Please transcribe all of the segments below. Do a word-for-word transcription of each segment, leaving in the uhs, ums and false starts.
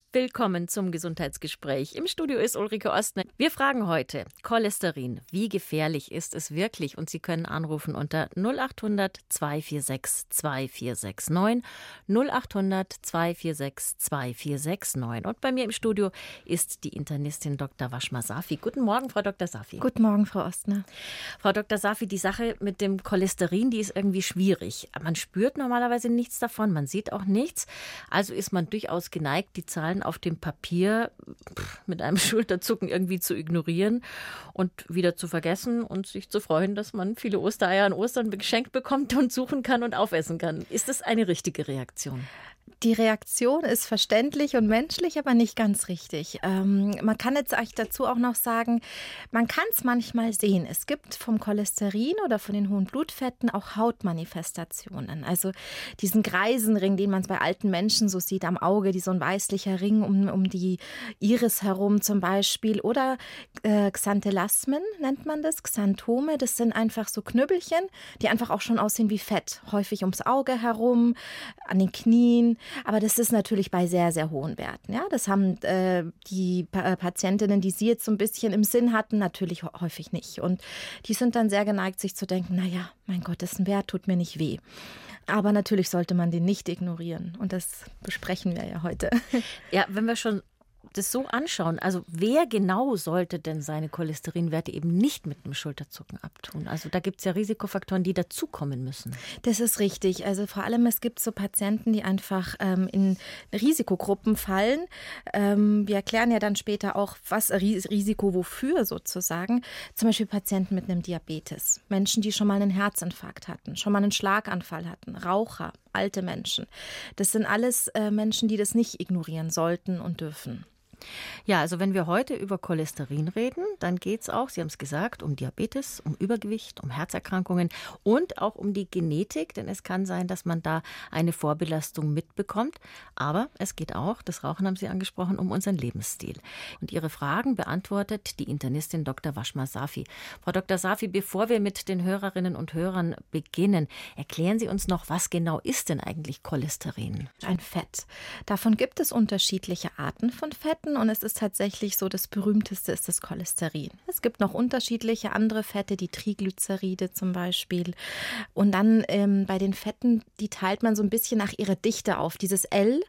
Willkommen zum Gesundheitsgespräch. Im Studio ist Ulrike Ostner. Wir fragen heute, Cholesterin, wie gefährlich ist es wirklich? Und Sie können anrufen unter null acht hundert, zwei vier sechs, zwei vier sechs neun, null acht hundert, zwei vier sechs, zwei vier sechs neun. Und bei mir im Studio ist die Internistin Doktor Washma Safi. Guten Morgen, Frau Doktor Safi. Guten Morgen, Frau Ostner. Frau Doktor Safi, die Sache mit dem Cholesterin, die ist irgendwie schwierig. Man spürt normalerweise nichts davon, man sieht auch nichts. Also ist man durchaus geneigt, die Zahlen auf dem Papier mit einem Schulterzucken irgendwie zu ignorieren und wieder zu vergessen und sich zu freuen, dass man viele Ostereier an Ostern geschenkt bekommt und suchen kann und aufessen kann. Ist das eine richtige Reaktion? Die Reaktion ist verständlich und menschlich, aber nicht ganz richtig. Ähm, man kann jetzt eigentlich dazu auch noch sagen, man kann es manchmal sehen. Es gibt vom Cholesterin oder von den hohen Blutfetten auch Hautmanifestationen. Also diesen Greisenring, den man bei alten Menschen so sieht am Auge, die so ein weißlicher Ring um, um die Iris herum zum Beispiel. Oder äh, Xanthelasmen nennt man das, Xanthome. Das sind einfach so Knüppelchen, die einfach auch schon aussehen wie Fett. Häufig ums Auge herum, an den Knien. Aber das ist natürlich bei sehr, sehr hohen Werten. Ja? Das haben äh, die pa- Patientinnen, die Sie jetzt so ein bisschen im Sinn hatten, natürlich häufig nicht. Und die sind dann sehr geneigt, sich zu denken, naja, mein Gott, das ist ein Wert, tut mir nicht weh. Aber natürlich sollte man den nicht ignorieren. Und das besprechen wir ja heute. Ja, wenn wir schon das so anschauen, also wer genau sollte denn seine Cholesterinwerte eben nicht mit einem Schulterzucken abtun? Also da gibt es ja Risikofaktoren, die dazukommen müssen. Das ist richtig. Also vor allem, es gibt so Patienten, die einfach ähm, in Risikogruppen fallen. Ähm, wir erklären ja dann später auch, was Risiko wofür sozusagen. Zum Beispiel Patienten mit einem Diabetes, Menschen, die schon mal einen Herzinfarkt hatten, schon mal einen Schlaganfall hatten, Raucher, alte Menschen. Das sind alles äh, Menschen, die das nicht ignorieren sollten und dürfen. Ja, also wenn wir heute über Cholesterin reden, dann geht es auch, Sie haben es gesagt, um Diabetes, um Übergewicht, um Herzerkrankungen und auch um die Genetik, denn es kann sein, dass man da eine Vorbelastung mitbekommt. Aber es geht auch, das Rauchen haben Sie angesprochen, um unseren Lebensstil. Und Ihre Fragen beantwortet die Internistin Doktor Washma Safi. Frau Doktor Safi, bevor wir mit den Hörerinnen und Hörern beginnen, erklären Sie uns noch, was genau ist denn eigentlich Cholesterin? Ein Fett. Davon gibt es unterschiedliche Arten von Fetten. Und es ist tatsächlich so, das berühmteste ist das Cholesterin. Es gibt noch unterschiedliche andere Fette, die Triglyceride zum Beispiel. Und dann ähm, bei den Fetten, die teilt man so ein bisschen nach ihrer Dichte auf. Dieses L,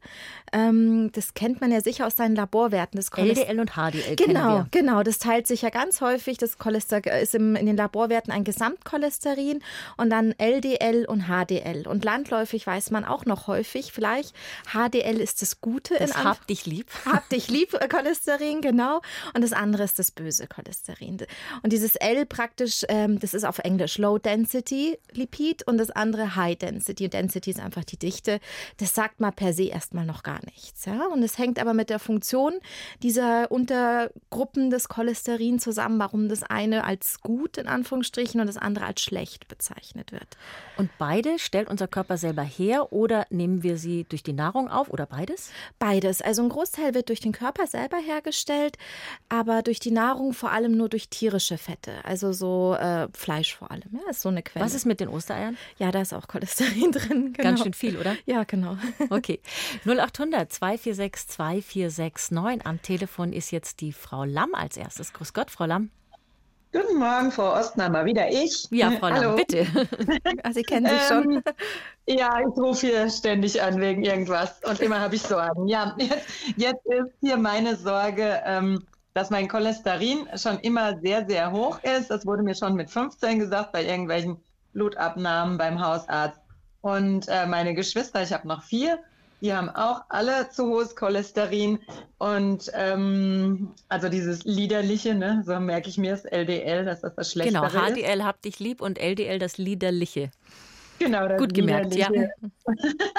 ähm, das kennt man ja sicher aus seinen Laborwerten. Das L D L und H D L genau, kennen wir. Genau, das teilt sich ja ganz häufig. Das Cholester ist im, in den Laborwerten ein Gesamtcholesterin und dann L D L und H D L. Und landläufig weiß man auch noch häufig vielleicht, H D L ist das Gute. Das in Anf- hab dich lieb. Hab dich lieb. Cholesterin, genau. Und das andere ist das böse Cholesterin. Und dieses L praktisch, ähm, das ist auf Englisch Low Density Lipid und das andere High Density. Und Density ist einfach die Dichte. Das sagt mal per se erstmal noch gar nichts. Ja? Und es hängt aber mit der Funktion dieser Untergruppen des Cholesterin zusammen, warum das eine als gut in Anführungsstrichen und das andere als schlecht bezeichnet wird. Und beide stellt unser Körper selber her oder nehmen wir sie durch die Nahrung auf oder beides? Beides. Also ein Großteil wird durch den Körper selber hergestellt, aber durch die Nahrung vor allem nur durch tierische Fette, also so äh, Fleisch vor allem. Ja, ist so eine Quelle. Was ist mit den Ostereiern? Ja, da ist auch Cholesterin drin. Genau. Ganz schön viel, oder? Ja, genau. Okay. null acht hundert, zwei vier sechs, zwei vier sechs neun. Am Telefon ist jetzt die Frau Lamm als erstes. Grüß Gott, Frau Lamm. Guten Morgen, Frau Ostner, mal wieder ich. Ja, Frau Lamm, Hallo. bitte. Also Sie kennen sich schon. Ähm, ja, ich rufe hier ständig an wegen irgendwas und immer habe ich Sorgen. Ja, jetzt, jetzt ist hier meine Sorge, ähm, dass mein Cholesterin schon immer sehr, sehr hoch ist. Das wurde mir schon mit fünfzehn gesagt bei irgendwelchen Blutabnahmen beim Hausarzt. Und äh, meine Geschwister, ich habe noch vier, die haben auch alle zu hohes Cholesterin und ähm, also dieses Liederliche, ne, so merke ich mir das L D L, dass das das Schlechtere Genau, H D L ist. hab dich lieb und L D L das Liederliche. Genau, das Gut gemerkt, Liederliche. ja.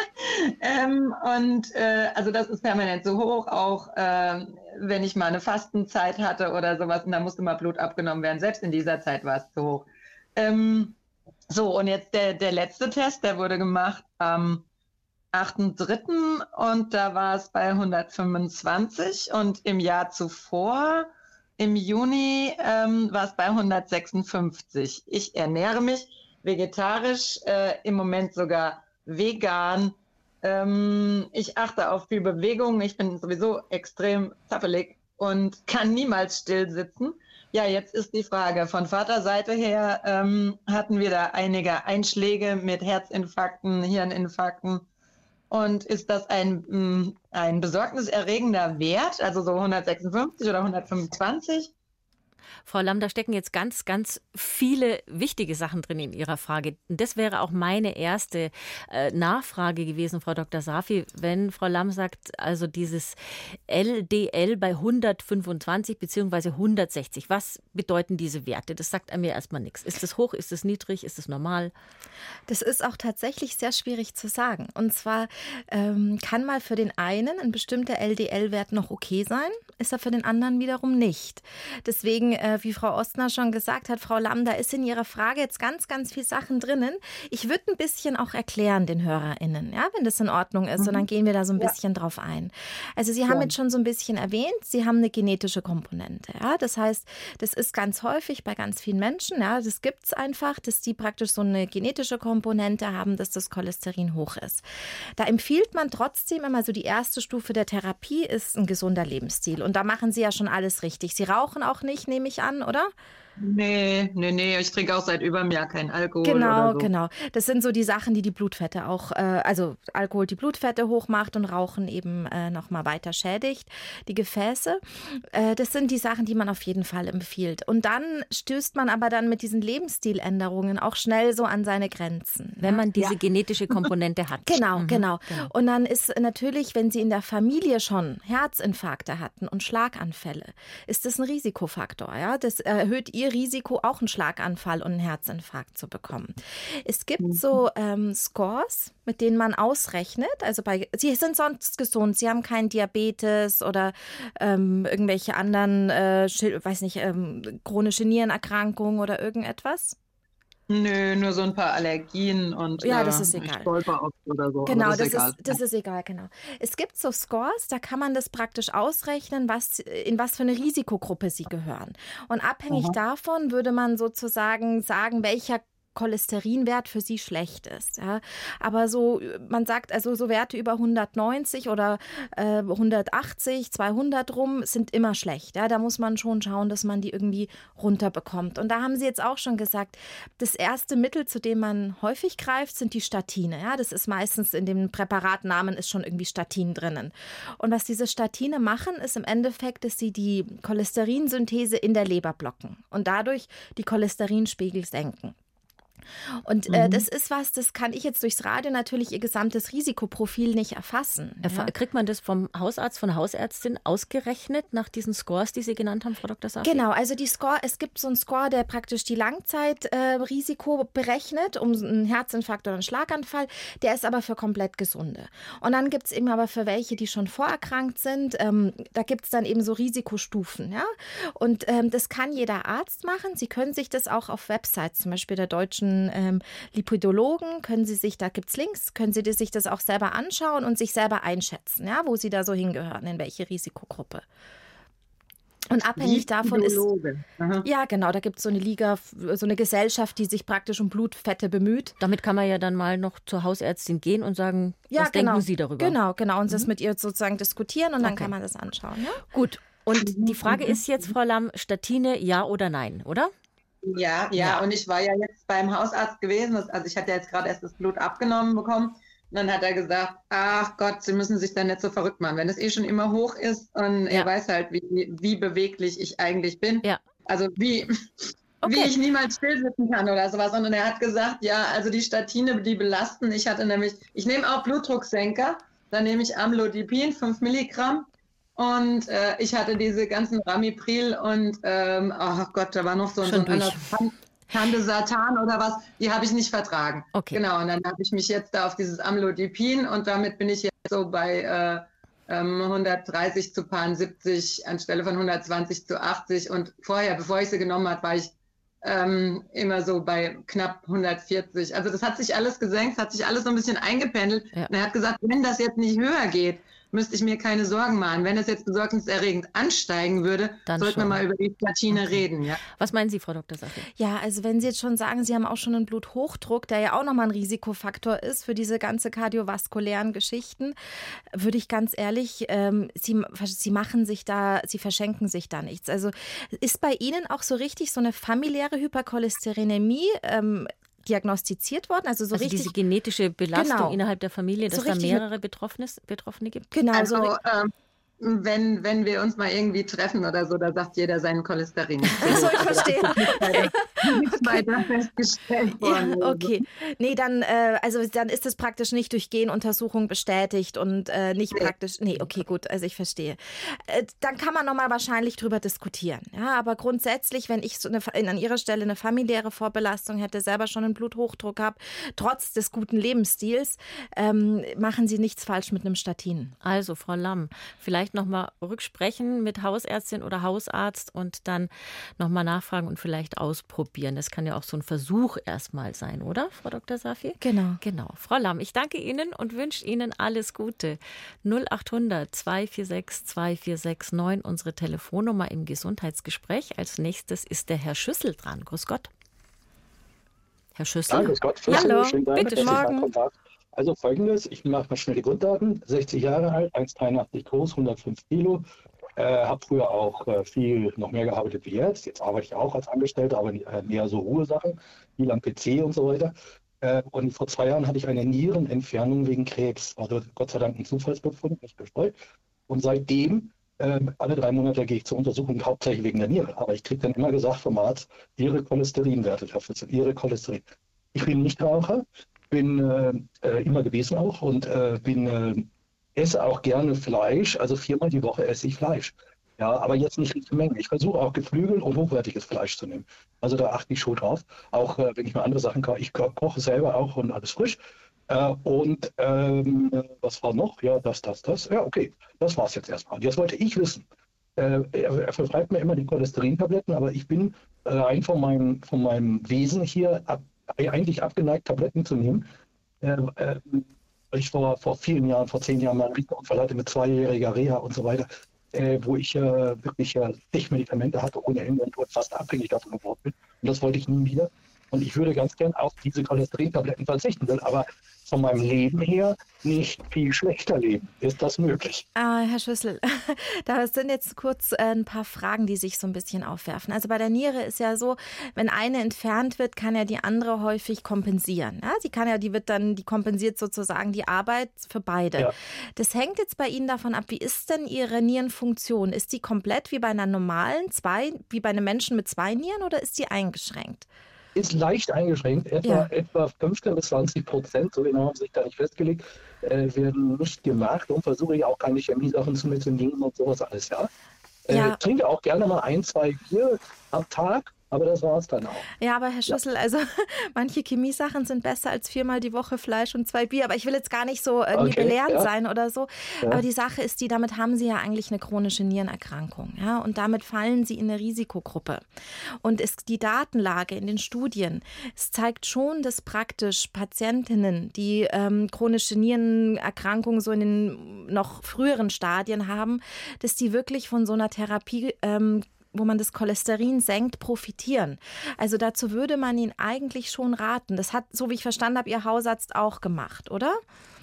ähm, und äh, also das ist permanent so hoch, auch äh, wenn ich mal eine Fastenzeit hatte oder sowas und da musste mal Blut abgenommen werden, selbst in dieser Zeit war es zu hoch. Ähm, so, und jetzt der, der letzte Test, der wurde gemacht am achten dritten und da war es bei hundertfünfundzwanzig und im Jahr zuvor, im Juni, ähm, war es bei hundertsechsundfünfzig. Ich ernähre mich vegetarisch, äh, im Moment sogar vegan Ähm, ich achte auf viel Bewegung. Ich bin sowieso extrem zappelig und kann niemals still sitzen. Ja, jetzt ist die Frage, von Vaterseite her ähm, hatten wir da einige Einschläge mit Herzinfarkten, Hirninfarkten. Und ist das ein, ein besorgniserregender Wert, also so hundertsechsundfünfzig oder hundertfünfundzwanzig? Frau Lamm, da stecken jetzt ganz, ganz viele wichtige Sachen drin in Ihrer Frage. Und das wäre auch meine erste äh, Nachfrage gewesen, Frau Doktor Safi, wenn Frau Lamm sagt, also dieses L D L bei hundertfünfundzwanzig bzw. hundertsechzig, was bedeuten diese Werte? Das sagt mir erstmal nichts. Ist es hoch, ist es niedrig, ist es normal? Das ist auch tatsächlich sehr schwierig zu sagen. Und zwar ähm, kann mal für den einen ein bestimmter L D L-Wert noch okay sein, ist er für den anderen wiederum nicht. Deswegen, äh, wie Frau Ostner schon gesagt hat, Frau Lamm, da ist in Ihrer Frage jetzt ganz, ganz viel Sachen drinnen. Ich würde ein bisschen auch erklären den HörerInnen, ja, wenn das in Ordnung ist. Mhm. Und dann gehen wir da so ein ja. bisschen drauf ein. Also Sie haben ja. jetzt schon so ein bisschen erwähnt, Sie haben eine genetische Komponente. Ja? Das heißt, das ist ganz häufig bei ganz vielen Menschen, ja, das gibt es einfach, dass die praktisch so eine genetische Komponente haben, dass das Cholesterin hoch ist. Da empfiehlt man trotzdem immer so, die erste Stufe der Therapie ist ein gesunder Lebensstil. Und da machen Sie ja schon alles richtig. Sie rauchen auch nicht, nehme ich an, oder? Nee, nee, nee, ich trinke auch seit über einem Jahr keinen Alkohol Genau, oder so. genau. Das sind so die Sachen, die die Blutfette auch, äh, also Alkohol die Blutfette hochmacht und Rauchen eben äh, nochmal weiter schädigt, die Gefäße. Äh, das sind die Sachen, die man auf jeden Fall empfiehlt. Und dann stößt man aber dann mit diesen Lebensstiländerungen auch schnell so an seine Grenzen. Wenn man diese ja. genetische Komponente hat. Genau, mhm, genau, genau. Und dann ist natürlich, wenn Sie in der Familie schon Herzinfarkte hatten und Schlaganfälle, ist das ein Risikofaktor. Ja? Das erhöht Ihr Risiko, auch einen Schlaganfall und einen Herzinfarkt zu bekommen. Es gibt so ähm, Scores, mit denen man ausrechnet, also bei, Sie sind sonst gesund, Sie haben keinen Diabetes oder ähm, irgendwelche anderen, äh, weiß nicht, ähm, chronische Nierenerkrankungen oder irgendetwas? Nö, nur so ein paar Allergien und ja, das äh, ist egal. ich stolper oft oder so. Genau, das, das, ist, egal. Ist, das ist egal, genau. Es gibt so Scores, da kann man das praktisch ausrechnen, was, in was für eine Risikogruppe Sie gehören. Und abhängig Aha. davon würde man sozusagen sagen, welcher Cholesterinwert für sie schlecht ist. Ja. Aber so, man sagt, also so Werte über hundertneunzig oder äh, hundertachtzig, zweihundert rum sind immer schlecht. Ja. Da muss man schon schauen, dass man die irgendwie runterbekommt. Und da haben Sie jetzt auch schon gesagt, das erste Mittel, zu dem man häufig greift, sind die Statine. Ja. Das ist meistens in dem Präparatnamen ist schon irgendwie Statin drinnen. Und was diese Statine machen, ist im Endeffekt, dass sie die Cholesterinsynthese in der Leber blocken und dadurch die Cholesterinspiegel senken. Und äh, mhm. das ist was, das kann ich jetzt durchs Radio natürlich ihr gesamtes Risikoprofil nicht erfassen. Ja. Kriegt man das vom Hausarzt, von der Hausärztin ausgerechnet nach diesen Scores, die Sie genannt haben, Frau Doktor Safi? Genau, also die Score, es gibt so einen Score, der praktisch die Langzeitrisiko äh, berechnet, um einen Herzinfarkt oder einen Schlaganfall. Der ist aber für komplett Gesunde. Und dann gibt es eben aber für welche, die schon vorerkrankt sind, ähm, da gibt es dann eben so Risikostufen. Ja? Und ähm, das kann jeder Arzt machen. Sie können sich das auch auf Websites, zum Beispiel der Deutschen Ähm, Lipidologen, können Sie sich, da gibt es Links, können Sie sich das auch selber anschauen und sich selber einschätzen, ja, wo Sie da so hingehören, in welche Risikogruppe. Und abhängig davon ist, Aha. ja genau, da gibt es so eine Liga, so eine Gesellschaft, die sich praktisch um Blutfette bemüht. Damit kann man ja dann mal noch zur Hausärztin gehen und sagen, ja, was genau. denken Sie darüber? Genau, genau, und mhm. das mit ihr sozusagen diskutieren und dann okay. kann man das anschauen. Ja? Gut, und die Frage ist jetzt, Frau Lamm, Statine ja oder nein, oder? Ja, ja, ja, und ich war ja jetzt beim Hausarzt gewesen, das, also ich hatte jetzt gerade erst das Blut abgenommen bekommen und dann hat er gesagt, ach Gott, Sie müssen sich da nicht so verrückt machen, wenn es eh schon immer hoch ist und ja. er weiß halt, wie, wie beweglich ich eigentlich bin, ja. also wie, okay. wie ich niemals still sitzen kann oder sowas, und er hat gesagt, ja, also die Statine, die belasten, ich hatte nämlich, ich nehme auch Blutdrucksenker, dann nehme ich Amlodipin, fünf Milligramm. Und äh, ich hatte diese ganzen Ramipril und, ähm, oh Gott, da war noch so, so ein anderes Candesartan oder was, die habe ich nicht vertragen. Okay. Genau, und dann habe ich mich jetzt da auf dieses Amlodipin und damit bin ich jetzt so bei äh, ähm, hundertdreißig zu siebzig anstelle von hundertzwanzig zu achtzig. Und vorher, bevor ich sie genommen habe, war ich ähm, immer so bei knapp hundertvierzig. Also das hat sich alles gesenkt, hat sich alles so ein bisschen eingependelt. Ja. Und er hat gesagt, wenn das jetzt nicht höher geht, müsste ich mir keine Sorgen machen. Wenn es jetzt besorgniserregend ansteigen würde, Dann sollten schon. wir mal über die Statine Okay. reden. Ja. Was meinen Sie, Frau Doktor Safi? Ja, also wenn Sie jetzt schon sagen, Sie haben auch schon einen Bluthochdruck, der ja auch nochmal ein Risikofaktor ist für diese ganze kardiovaskulären Geschichten, würde ich ganz ehrlich, ähm, Sie, Sie machen sich da, Sie verschenken sich da nichts. Also ist bei Ihnen auch so richtig so eine familiäre Hypercholesterinämie ähm, diagnostiziert worden? Also so Also richtig. diese genetische Belastung Genau. innerhalb der Familie, dass So da richtig mehrere Betroffenes, Betroffene gibt? Genau, so Also ri- ähm, wenn, wenn wir uns mal irgendwie treffen oder so, da sagt jeder seinen Cholesterin. Ach so, ich verstehe. Okay. Nichts weiter festgestellt worden. Ja, okay. Nee, dann, äh, also dann ist es praktisch nicht durch Genuntersuchung bestätigt und äh, nicht Nee. praktisch. Nee, okay, gut, also ich verstehe. Äh, dann kann man nochmal wahrscheinlich drüber diskutieren. Ja, aber grundsätzlich, wenn ich so eine, an Ihrer Stelle eine familiäre Vorbelastung hätte, selber schon einen Bluthochdruck habe, trotz des guten Lebensstils, ähm, machen Sie nichts falsch mit einem Statin. Also, Frau Lamm, vielleicht nochmal rücksprechen mit Hausärztin oder Hausarzt und dann nochmal nachfragen und vielleicht ausprobieren. Das kann ja auch so ein Versuch erstmal sein, oder, Frau Doktor Safi? Genau. Genau. Frau Lamm, ich danke Ihnen und wünsche Ihnen alles Gute. null acht hundert zwei vier sechs zwei vier sechs neun, unsere Telefonnummer im Gesundheitsgespräch. Als nächstes ist der Herr Schüssel dran. Grüß Gott. Herr Schüssel. Ja, grüß Gott. Hallo, Schönen Dank, bitte dass ich mal morgen. Kontakt. Also folgendes, ich mache mal schnell die Grunddaten. sechzig Jahre alt, eins Komma dreiundachtzig groß, hundertfünf Kilo. Äh, habe früher auch äh, viel noch mehr gearbeitet wie jetzt. Jetzt arbeite ich auch als Angestellter, aber äh, mehr so Ruhesachen, viel am P C und so weiter. Äh, und vor zwei Jahren hatte ich eine Nierenentfernung wegen Krebs. Also Gott sei Dank ein Zufallsbefund, nicht gestreut. Und seitdem, äh, alle drei Monate gehe ich zur Untersuchung, hauptsächlich wegen der Niere. Aber ich kriege dann immer gesagt vom Arzt, Ihre Cholesterinwerte, dafür sind Ihre Cholesterin. Ich bin Nichtraucher, bin äh, äh, immer gewesen auch und äh, bin, äh, esse auch gerne Fleisch, also viermal die Woche esse ich Fleisch. Ja, aber jetzt nicht riesige Mengen. Ich versuche auch Geflügel und hochwertiges Fleisch zu nehmen. Also da achte ich schon drauf. Auch äh, wenn ich mir andere Sachen koche. Ich ko koche selber auch und alles frisch. Äh, und ähm, was war noch? Ja, das, das, das. Ja, okay. Das war's jetzt erstmal. Und jetzt wollte ich wissen, äh, er, er verschreibt mir immer die Cholesterintabletten, aber ich bin äh, rein von meinem, von meinem Wesen hier ab, eigentlich abgeneigt, Tabletten zu nehmen. Äh, äh, ich vor, vor vielen Jahren, vor zehn Jahren mal einen Riesenunfall hatte mit zweijähriger Reha und so weiter, äh, wo ich äh, wirklich äh, zig Medikamente hatte ohne Ende und fast abhängig davon geworden bin. Und das wollte ich nie wieder. Und ich würde ganz gern auf diese Cholesterintabletten verzichten, will aber von meinem Leben her nicht viel schlechter leben. Ist das möglich? Ah, Herr Schüssel, da sind jetzt kurz äh, ein paar Fragen, die sich so ein bisschen aufwerfen. Also bei der Niere ist ja so, wenn eine entfernt wird, kann ja die andere häufig kompensieren. Ja, die kann ja, die wird dann, die kompensiert sozusagen die Arbeit für beide. Ja. Das hängt jetzt bei Ihnen davon ab, wie ist denn Ihre Nierenfunktion? Ist die komplett wie bei einer normalen zwei, wie bei einem Menschen mit zwei Nieren oder ist die eingeschränkt? Ist leicht eingeschränkt, etwa, Ja. etwa fünfzehn bis zwanzig Prozent, so genau haben sich da nicht festgelegt, äh, werden nicht gemacht und versuche ich auch keine Chemiesachen zu mitzunehmen und sowas alles, ja. Äh, Ja. Trinke auch gerne mal ein, zwei Bier am Tag, aber das war es dann auch. Ja, aber Herr Schüssel, also manche Chemiesachen sind besser als viermal die Woche Fleisch und zwei Bier. Aber ich will jetzt gar nicht so irgendwie Okay, belehrend ja. sein oder so. Ja. Aber die Sache ist die, damit haben Sie ja eigentlich eine chronische Nierenerkrankung. Ja? Und damit fallen Sie in eine Risikogruppe. Und es, die Datenlage in den Studien, es zeigt schon, dass praktisch Patientinnen, die ähm, chronische Nierenerkrankungen so in den noch früheren Stadien haben, dass die wirklich von so einer Therapie ähm, wo man das Cholesterin senkt, profitieren. Also dazu würde man Ihnen eigentlich schon raten. Das hat, so wie ich verstanden habe, Ihr Hausarzt auch gemacht, oder?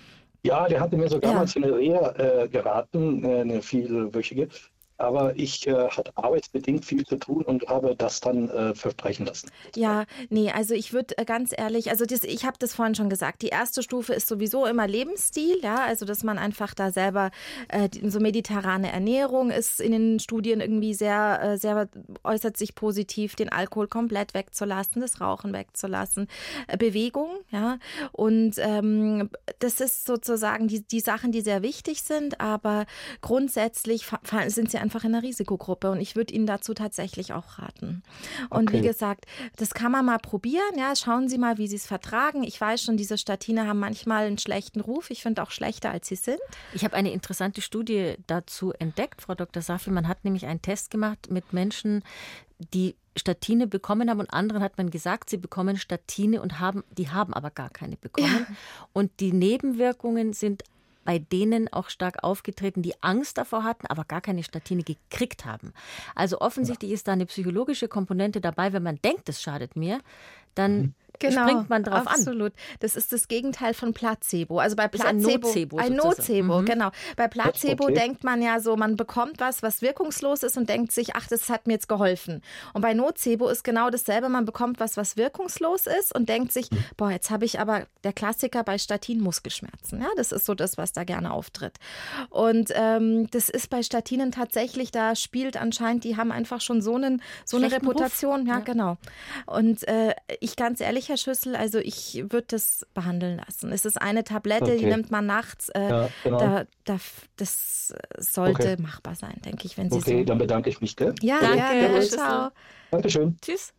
Ja, der hatte mir sogar Ja. mal zu einer Reha äh, geraten, äh, eine vielwöchige. Aber ich äh, hatte arbeitsbedingt viel zu tun und habe das dann äh, versprechen lassen. Ja, nee, also ich würde äh, ganz ehrlich, also das, ich habe das vorhin schon gesagt, die erste Stufe ist sowieso immer Lebensstil, ja, also dass man einfach da selber, äh, die- so mediterrane Ernährung ist in den Studien irgendwie sehr, äh, sehr, äußert sich positiv, den Alkohol komplett wegzulassen, das Rauchen wegzulassen, äh, Bewegung, ja, und ähm, das ist sozusagen die, die Sachen, die sehr wichtig sind, aber grundsätzlich fa- fa- sind sie einfach in einer Risikogruppe und ich würde Ihnen dazu tatsächlich auch raten. Und Okay. wie gesagt, das kann man mal probieren, ja, schauen Sie mal, wie Sie es vertragen. Ich weiß schon, diese Statine haben manchmal einen schlechten Ruf, ich finde auch schlechter, als sie sind. Ich habe eine interessante Studie dazu entdeckt, Frau Doktor Safi. Man hat nämlich einen Test gemacht mit Menschen, die Statine bekommen haben und anderen hat man gesagt, sie bekommen Statine und haben, die haben aber gar keine bekommen. Und die Nebenwirkungen sind bei denen auch stark aufgetreten, die Angst davor hatten, aber gar keine Statine gekriegt haben. Also offensichtlich ist da eine psychologische Komponente dabei, wenn man denkt, es schadet mir, dann genau, springt man drauf absolut. an. Absolut. Das ist das Gegenteil von Placebo. Also bei Placebo, ein Nocebo. Ein Nocebo, mhm. genau. Bei Placebo okay. denkt man ja so, man bekommt was, was wirkungslos ist und denkt sich, ach, das hat mir jetzt geholfen. Und bei Nocebo ist genau dasselbe, man bekommt was, was wirkungslos ist und denkt sich, boah, jetzt habe ich aber, der Klassiker bei Statin, Muskelschmerzen. Ja, das ist so das, was da gerne auftritt. Und ähm, das ist bei Statinen tatsächlich, da spielt anscheinend, die haben einfach schon so, einen, so eine Reputation. Ja, ja, genau. Und äh, ich ganz ehrlich, Herr Schüssel, also ich würde das behandeln lassen. Es ist eine Tablette, okay. die nimmt man nachts. Äh, ja, genau. da, da, das sollte okay. machbar sein, denke ich, wenn Sie okay, so... dann bedanke ich mich. Gell? Ja, danke, gerne. Herr Ciao. Dankeschön. Tschüss.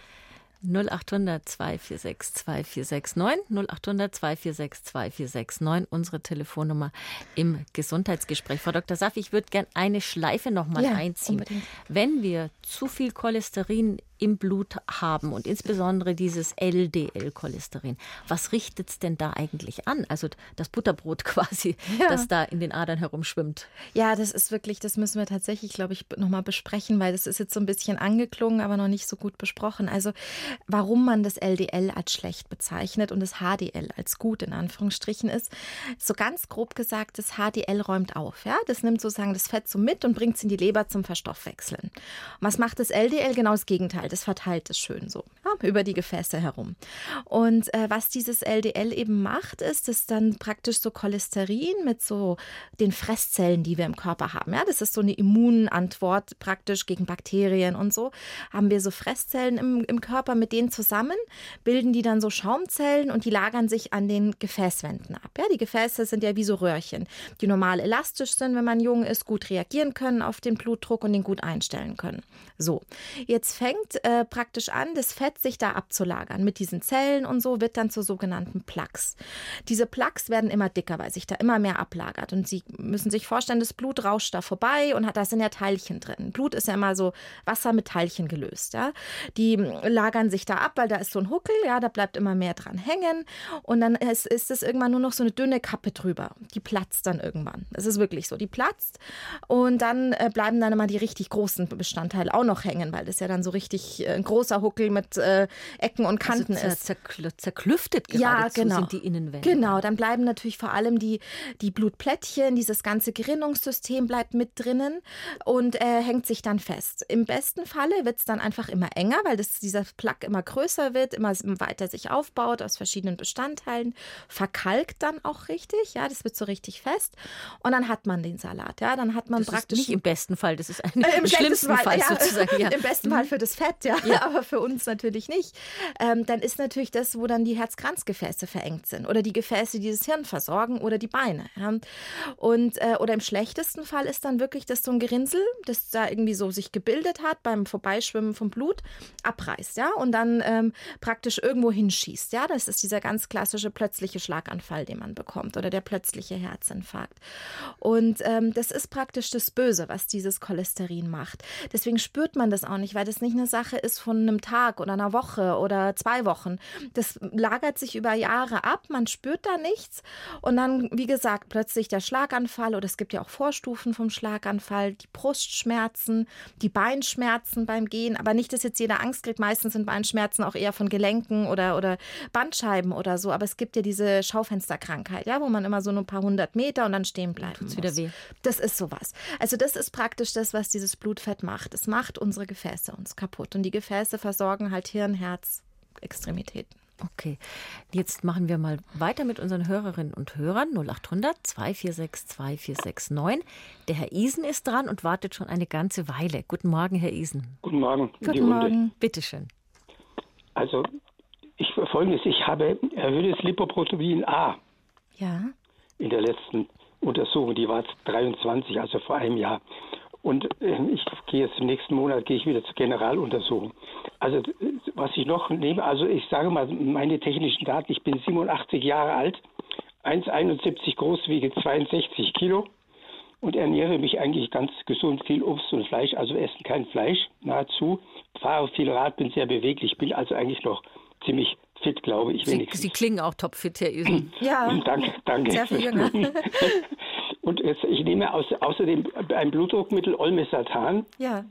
null acht hundert zwei vier sechs zwei vier sechs neun, null acht hundert zwei vier sechs zwei vier sechs neun, unsere Telefonnummer im Gesundheitsgespräch. Frau Doktor Safi, ich würde gerne eine Schleife noch mal ja, einziehen. Unbedingt. Wenn wir zu viel Cholesterin im Blut haben und insbesondere dieses L D L-Cholesterin, was richtet es denn da eigentlich an? Also das Butterbrot quasi, ja. das da in den Adern herumschwimmt. Ja, das ist wirklich, das müssen wir tatsächlich, glaube ich, nochmal besprechen, weil das ist jetzt so ein bisschen angeklungen, aber noch nicht so gut besprochen. Also warum man das L D L als schlecht bezeichnet und das H D L als gut in Anführungsstrichen ist, so ganz grob gesagt, das H D L räumt auf. Ja? Das nimmt sozusagen das Fett so mit und bringt es in die Leber zum Verstoffwechseln. Und was macht das L D L? Genau das Gegenteil. Das verteilt es schön so ja, über die Gefäße herum. Und äh, was dieses L D L eben macht, ist, dass dann praktisch so Cholesterin mit so den Fresszellen, die wir im Körper haben. Ja, das ist so eine Immunantwort praktisch gegen Bakterien und so. Haben wir so Fresszellen im, im Körper, mit denen zusammen bilden die dann so Schaumzellen und die lagern sich an den Gefäßwänden ab. Ja, die Gefäße sind ja wie so Röhrchen, die normal elastisch sind, wenn man jung ist, gut reagieren können auf den Blutdruck und den gut einstellen können. So, jetzt fängt äh, praktisch an, das Fett sich da abzulagern mit diesen Zellen und so, wird dann zu sogenannten Plaques. Diese Plaques werden immer dicker, weil sich da immer mehr ablagert und Sie müssen sich vorstellen, das Blut rauscht da vorbei und hat, da sind ja Teilchen drin. Blut ist ja immer so Wasser mit Teilchen gelöst. Ja? Die lagern sich da ab, weil da ist so ein Huckel, ja, da bleibt immer mehr dran hängen und dann ist, ist es irgendwann nur noch so eine dünne Kappe drüber. Die platzt dann irgendwann. Es ist wirklich so, die platzt und dann äh, bleiben dann immer die richtig großen Bestandteile auch noch hängen, weil das ja dann so richtig äh, ein großer Huckel mit äh, Ecken und Kanten also zer- ist. Zerkl- zerklüftet geradezu ja, genau. sind die Innenwände. Genau, dann bleiben natürlich vor allem die, die Blutplättchen, dieses ganze Gerinnungssystem bleibt mit drinnen und äh, hängt sich dann fest. Im besten Falle wird es dann einfach immer enger, weil das, dieser Plaque immer größer wird, immer weiter sich aufbaut aus verschiedenen Bestandteilen, verkalkt dann auch richtig, ja, das wird so richtig fest und dann hat man den Salat, ja, dann hat man das praktisch... Ist nicht im besten Fall, das ist ein, äh, im, im schlimmsten Fall, Fall ja, sozusagen. Ja. Im besten Fall für das Fett, ja, ja. aber für uns natürlich nicht. Ähm, dann ist natürlich das, wo dann die Herz-Kranz-Gefäße verengt sind oder die Gefäße, die das Hirn versorgen oder die Beine. Ja. Und, äh, oder im schlechtesten Fall ist dann wirklich das so ein Gerinnsel, das da irgendwie so sich gebildet hat beim Vorbeischwimmen vom Blut, abreißt, ja, und dann ähm, praktisch irgendwo hinschießt, ja. Das ist dieser ganz klassische plötzliche Schlaganfall, den man bekommt oder der plötzliche Herzinfarkt. Und ähm, das ist praktisch das Böse, was dieses Cholesterin macht. Deswegen spürt man das auch nicht, weil das nicht eine Sache ist von einem Tag oder einer Woche oder zwei Wochen. Das lagert sich über Jahre ab, man spürt da nichts und dann, wie gesagt, plötzlich der Schlaganfall oder es gibt ja auch Vorstufen vom Schlaganfall, die Brustschmerzen, die Beinschmerzen beim Gehen, aber nicht, dass jetzt jeder Angst kriegt, meistens sind Beinschmerzen auch eher von Gelenken oder, oder Bandscheiben oder so, aber es gibt ja diese Schaufensterkrankheit, ja, wo man immer so nur ein paar hundert Meter und dann stehen bleiben Tut's muss. wieder weh. Das ist sowas. Also das ist praktisch das, was dieses Blutfett macht. Es macht unsere Gefäße uns kaputt und die Gefäße versorgen halt Hirn, Herz, Extremitäten. Okay, jetzt machen wir mal weiter mit unseren Hörerinnen und Hörern. null acht hundert zwei vier sechs zwei vier sechs neun. Der Herr Isen ist dran und wartet schon eine ganze Weile. Guten Morgen, Herr Isen. Guten Morgen. Guten Morgen. Bitte schön. Also, ich, folgendes, ich habe erhöhtes Lipoprotein A Ja. in der letzten Untersuchung, die war dreiundzwanzig, also vor einem Jahr. Und äh, ich gehe jetzt im nächsten Monat gehe ich wieder zur Generaluntersuchung. Also was ich noch nehme, also ich sage mal meine technischen Daten, ich bin siebenundachtzig Jahre alt, eins Komma einundsiebzig groß, wiege zweiundsechzig Kilo und ernähre mich eigentlich ganz gesund, viel Obst und Fleisch, also essen kein Fleisch, nahezu. Fahre viel Rad, bin sehr beweglich, bin also eigentlich noch ziemlich fit, glaube ich Sie, wenigstens. Sie klingen auch topfit, Herr Isen. Ja, danke, danke. sehr viel jünger. Und jetzt, ich nehme aus, außerdem ein Blutdruckmittel Olmesartan. Ja.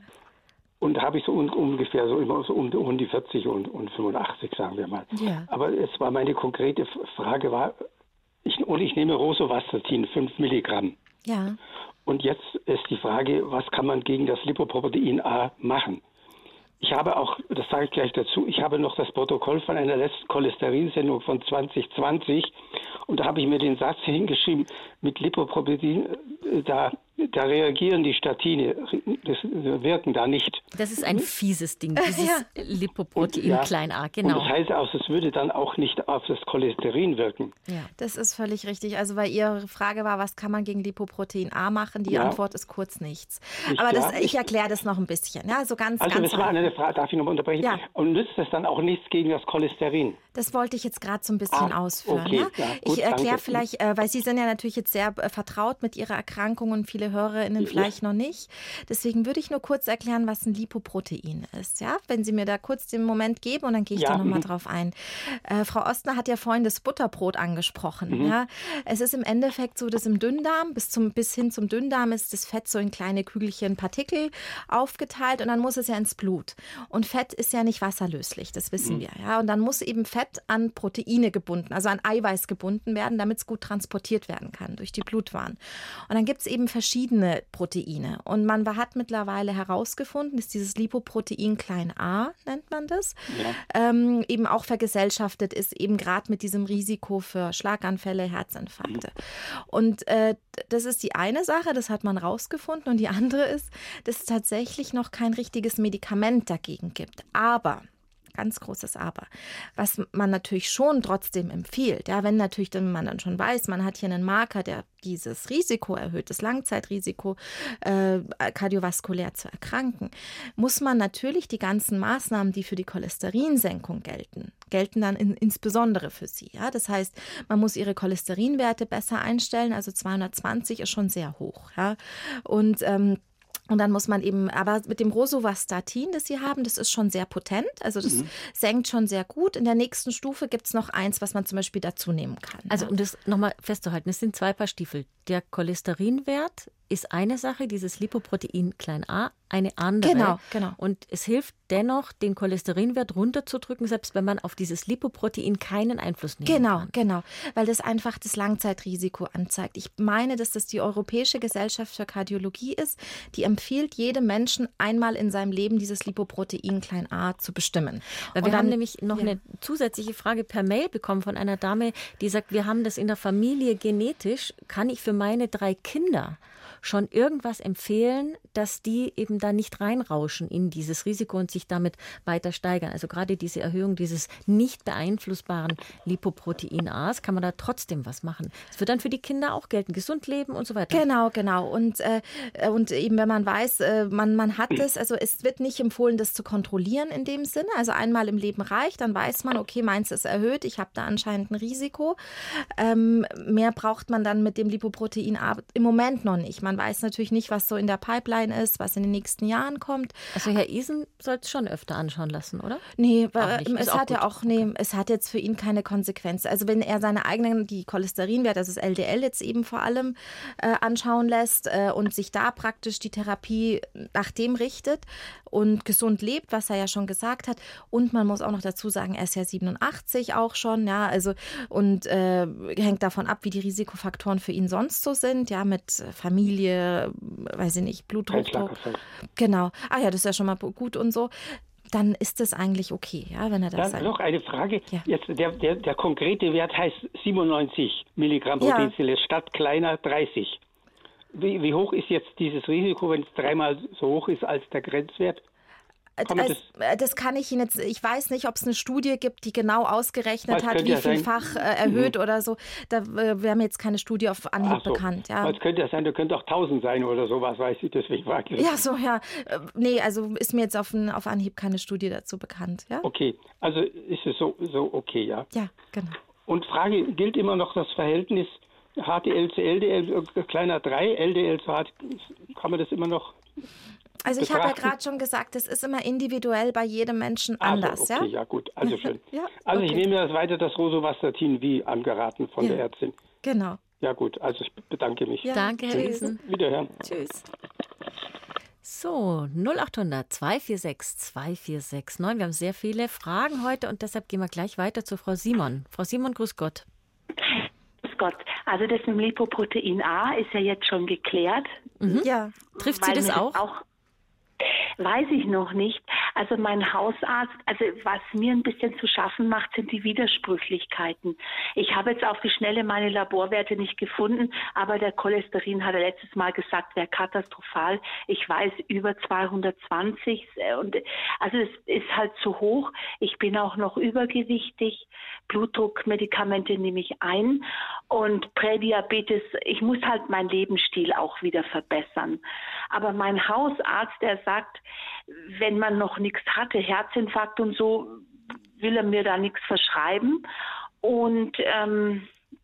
Und habe ich so un, ungefähr so immer so um, um die vierzig und, und fünfundachtzig, sagen wir mal. Ja. Aber es war meine konkrete Frage war, ich, und ich nehme Rosuvastatin, fünf Milligramm. Ja. Und jetzt ist die Frage, was kann man gegen das Lipoprotein A machen? Ich habe auch, das sage ich gleich dazu, ich habe noch das Protokoll von einer letzten Cholesterinsendung von zwanzig zwanzig und da habe ich mir den Satz hingeschrieben, mit Lipoprotein, da, da reagieren die Statine, das wirken da nicht. Das ist ein fieses Ding, dieses Ja. Lipoprotein Ja. klein a, Und genau. das heißt auch, es würde dann auch nicht auf das Cholesterin wirken. Ja. Das ist völlig richtig. Also, weil Ihre Frage war, was kann man gegen Lipoprotein A machen? Die Ja. Antwort ist kurz nichts. Nicht, Aber das, ja. ich erkläre das noch ein bisschen. Ja, so ganz, Also ganz das war eine Frage, darf ich nochmal unterbrechen? Ja. Und nützt das dann auch nichts gegen das Cholesterin? Das wollte ich jetzt gerade so ein bisschen Ah, ausführen. okay, Ja? ja, gut, ich erkläre danke. vielleicht, äh, weil Sie sind ja natürlich jetzt sehr äh, vertraut mit Ihrer Erkrankung und viele HörerInnen Ja. vielleicht noch nicht. Deswegen würde ich nur kurz erklären, was ein Lipoprotein ist. Ja? Wenn Sie mir da kurz den Moment geben und dann gehe ich Ja, da nochmal mhm. drauf ein. Äh, Frau Ostner hat ja vorhin das Butterbrot angesprochen. Mhm. Ja? Es ist im Endeffekt so, dass im Dünndarm, bis, zum, bis hin zum Dünndarm ist das Fett so in kleine Kügelchen, Partikel aufgeteilt und dann muss es ja ins Blut. Und Fett ist ja nicht wasserlöslich, das wissen Mhm. wir. Ja? Und dann muss eben Fett an Proteine gebunden, also an Eiweiß gebunden werden, damit es gut transportiert werden kann durch die Blutbahn. Und dann gibt es eben verschiedene Proteine. Und man hat mittlerweile herausgefunden, dass dieses Lipoprotein klein a, nennt man das, Ja. ähm, eben auch vergesellschaftet ist, eben gerade mit diesem Risiko für Schlaganfälle, Herzinfarkte. Und äh, das ist die eine Sache, das hat man rausgefunden. Und die andere ist, dass es tatsächlich noch kein richtiges Medikament dagegen gibt. Aber ganz großes Aber. Was man natürlich schon trotzdem empfiehlt, ja, wenn natürlich dann man dann schon weiß, man hat hier einen Marker, der dieses Risiko erhöht, das Langzeitrisiko, äh, kardiovaskulär zu erkranken, muss man natürlich die ganzen Maßnahmen, die für die Cholesterinsenkung gelten, gelten dann in, insbesondere für sie. Ja? Das heißt, man muss ihre Cholesterinwerte besser einstellen, also zweihundertzwanzig ist schon sehr hoch. Ja? Und ähm, Und dann muss man eben, aber mit dem Rosuvastatin, das Sie haben, das ist schon sehr potent. Also das mhm. senkt schon sehr gut. In der nächsten Stufe gibt es noch eins, was man zum Beispiel dazu nehmen kann. Also ja. um das nochmal festzuhalten, es sind zwei Paar Stiefel. Der Cholesterinwert ist eine Sache, dieses Lipoprotein klein a eine andere. Genau, genau. Und es hilft dennoch, den Cholesterinwert runterzudrücken, selbst wenn man auf dieses Lipoprotein keinen Einfluss nehmen genau, kann. Genau, genau, weil das einfach das Langzeitrisiko anzeigt. Ich meine, dass das die Europäische Gesellschaft für Kardiologie ist, die empfiehlt jedem Menschen einmal in seinem Leben dieses Lipoprotein klein a zu bestimmen. Weil wir Und dann, haben nämlich noch ja. eine zusätzliche Frage per Mail bekommen von einer Dame, die sagt, wir haben das in der Familie genetisch. Kann ich für meine drei Kinder schon irgendwas empfehlen, dass die eben da nicht reinrauschen in dieses Risiko und sich damit weiter steigern? Also gerade diese Erhöhung dieses nicht beeinflussbaren Lipoprotein A's, kann man da trotzdem was machen? Es wird dann für die Kinder auch gelten, gesund leben und so weiter. Genau, genau. Und, äh, und eben, wenn man weiß, äh, man, man hat das, also es wird nicht empfohlen, das zu kontrollieren in dem Sinne. Also einmal im Leben reicht, dann weiß man, okay, meins ist erhöht, ich habe da anscheinend ein Risiko. Ähm, mehr braucht man dann mit dem Lipoprotein A im Moment noch nicht. Man weiß natürlich nicht, was so in der Pipeline ist, was in den nächsten Jahren kommt. Also Herr Isen soll es schon öfter anschauen lassen, oder? Nee, Auch nicht. es Ist auch hat ja gut. auch, nee, es hat jetzt für ihn keine Konsequenz. Also wenn er seine eigenen, die Cholesterinwerte, also das L D L jetzt eben vor allem äh, anschauen lässt äh, und sich da praktisch die Therapie nach dem richtet und gesund lebt, was er ja schon gesagt hat. Und man muss auch noch dazu sagen, er ist ja siebenundachtzig auch schon, ja, also und äh, hängt davon ab, wie die Risikofaktoren für ihn sonst so sind, ja, mit Familie, weiß ich nicht, Bluthochdruck. Genau. Ah ja, das ist ja schon mal gut und so. Dann ist das eigentlich okay, ja, wenn er das Dann sagt. noch eine Frage. Ja. Jetzt der, der, der konkrete Wert heißt siebenundneunzig Milligramm Ja. Proteinzelle statt kleiner dreißig. Wie, wie hoch ist jetzt dieses Risiko, wenn es dreimal so hoch ist als der Grenzwert? Kann man Das, das kann ich Ihnen jetzt, ich weiß nicht, ob es eine Studie gibt, die genau ausgerechnet Was hat, könnte wie ja sein? vielfach äh, erhöht mhm. oder so. Da äh, wäre mir jetzt keine Studie auf Anhieb Ach so. bekannt. Ja. Was könnte das sein? Da könnte auch tausend sein oder sowas, weiß ich, deswegen frage ich. Ja, so, ja. Äh, Nee, also ist mir jetzt auf, auf Anhieb keine Studie dazu bekannt. Ja, Okay, also ist es so, so okay, ja. ja, genau. Und Frage, gilt immer noch das Verhältnis H D L zu L D L, äh, kleiner drei, L D L zu H D L, kann man das immer noch? Also ich habe ja gerade schon gesagt, es ist immer individuell bei jedem Menschen anders. Also, okay, ja? ja gut, also schön. ja, also okay. ich nehme das weiter, das Rosuvastatin wie angeraten von ja. der Ärztin. Genau. Ja gut, also ich bedanke mich. Ja. Danke, Herr Tschüss. Wiesen. Wiederhören. Tschüss. So, null acht hundert zwei vier sechs zwei vier sechs neun. Wir haben sehr viele Fragen heute und deshalb gehen wir gleich weiter zu Frau Simon. Frau Simon, grüß Gott. Grüß Gott. Also das mit dem Lipoprotein A ist ja jetzt schon geklärt. Mhm. Ja. Trifft Sie weil das mir auch? auch? Weiß ich noch nicht. Also mein Hausarzt, also was mir ein bisschen zu schaffen macht, sind die Widersprüchlichkeiten. Ich habe jetzt auf die Schnelle meine Laborwerte nicht gefunden, aber der Cholesterin hat er letztes Mal gesagt, wäre katastrophal. Ich weiß über zweihundertzwanzig und also es ist halt zu hoch. Ich bin auch noch übergewichtig. Blutdruckmedikamente nehme ich ein und Prädiabetes. Ich muss halt meinen Lebensstil auch wieder verbessern. Aber mein Hausarzt, der sagt, wenn man noch nichts hatte, Herzinfarkt und so, will er mir da nichts verschreiben. Und ähm,